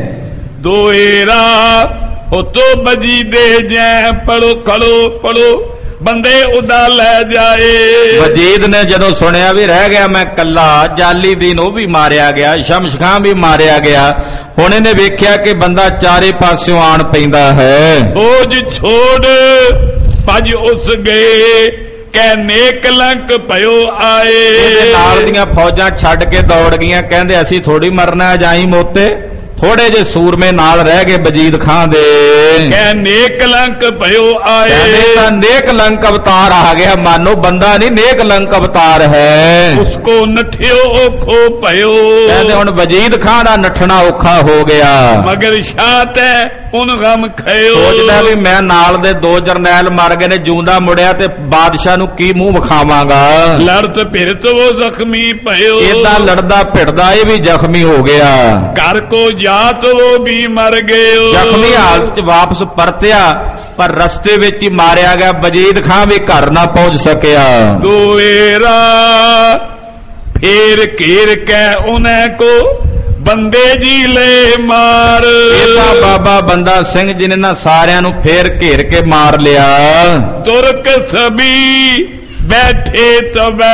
ਦੋਏਰਾ ਉਤੋਂ ਬਜੀਦੇ ਜੈ ਪੜੋ ਖੜੋ ਪੜੋ ਬੰਦੇ ਉਡਾ ਲੈ ਜਾਏ। ਵਜੀਦ ਨੇ ਜਦੋਂ ਸੁਣਿਆ ਵੀ ਰਹਿ ਗਿਆ ਮੈਂ ਕੱਲਾ, ਜਾਲੀਦੀਨ ਉਹ ਵੀ ਮਾਰਿਆ ਗਿਆ, ਸ਼ਮਸ਼ ਖਾਂ ਵੀ ਮਾਰਿਆ ਗਿਆ। ਹੁਣ ਇਹਨੇ ਵੇਖਿਆ ਕਿ ਬੰਦਾ ਚਾਰੇ ਪਾਸਿਓਂ ਆਣ ਪੈਂਦਾ ਹੈ। ਫੌਜ ਛੋੜ ਭੱਜ ਉਸ ਗਏ ਕੈ ਨੇਕ ਲੰਕ ਭਇਓ ਆਏ। ਇਹਦੇ ਨਾਲ ਦੀਆਂ ਫੌਜਾਂ ਛੱਡ ਕੇ ਦੌੜ ਗਈਆਂ। ਕਹਿੰਦੇ ਅਸੀਂ ਥੋੜੀ ਮਰਨਾ, ਜਾਈ ਮੋਤੇ। ਥੋੜੇ ਜੇ ਸੂਰਮੇ ਨਾਲ ਰਹਿ ਗਏ ਵਜੀਦ ਖਾਂ ਦੇ। ਕੈ ਨੇਕ ਲੰਕ ਭਇਓ ਆਏ। ਕਹਿੰਦੇ ਤਾਂ ਨੇਕ ਲੰਕ ਅਵਤਾਰ ਆ ਗਿਆ, ਮਾਨੋ ਬੰਦਾ ਨਹੀਂ ਨੇਕ ਲੰਕ ਅਵਤਾਰ ਹੈ। ਉਸਕੋ ਨਠਿਓ ਔਖੋ ਭਇਓ। ਕਹਿੰਦੇ ਹੁਣ ਵਜੀਦ ਖਾਂ ਦਾ ਨੱਠਣਾ ਔਖਾ ਹੋ ਗਿਆ। ਮਗਰ ਸ਼ਾਤ ਹੈ ਉਹਨ ਗਮ ਖਇਓ। ਸੋਚਦਾ ਵੀ ਮੈਂ ਨਾਲ ਦੇ 2 ਜਰਨੈਲ ਮਰ ਗਏ ਨੇ, ਜਿਉਂਦਾ ਮੁੜਿਆ ਤੇ ਬਾਦਸ਼ਾਹ ਨੂੰ ਕੀ ਮੂੰਹ ਵਿਖਾਵਾਂਗਾ। ਲੜਤ ਭਿਰਤ ਉਹ ਜ਼ਖਮੀ ਭਇਓ। ਏਦਾਂ ਲੜਦਾ ਭਿੜਦਾ ਇਹ ਵੀ ਜ਼ਖਮੀ ਹੋ ਗਿਆ। ਘਰ ਕੋ ਜਾਤ ਉਹ ਵੀ ਮਰ ਗਏ। ਜ਼ਖਮੀ ਹਾਲਤ 'ਚ ਵਾਪਸ ਪਰਤਿਆ, ਪਰ ਰਸਤੇ ਵਿੱਚ ਹੀ ਮਾਰਿਆ ਗਿਆ। ਵਜੀਦ ਖਾਂ ਵੀ ਘਰ ਨਾ ਪਹੁੰਚ ਸਕਿਆ। ਦੋਏਰਾ फेर घेर कै उन्हें को बंदे जी ले मार। बाबा बंदा सिंह जी ने ना सारियां नू फेर घेर के मार लिया। तुर्क सभी बैठे तबे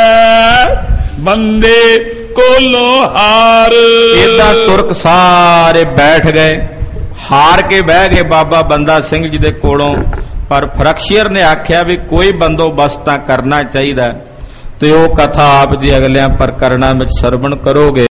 बंदे को लोहार। इदा तुर्क सारे बैठ गए, हार के बह गए बाबा बंदा सिंह जी दे कोलों। पर फरखशीर ने आख्या भी कोई बंदोबस्त करना चाहिए, तो वो कथा आप दी अगलियां प्रकरणां विच सरवण करोगे।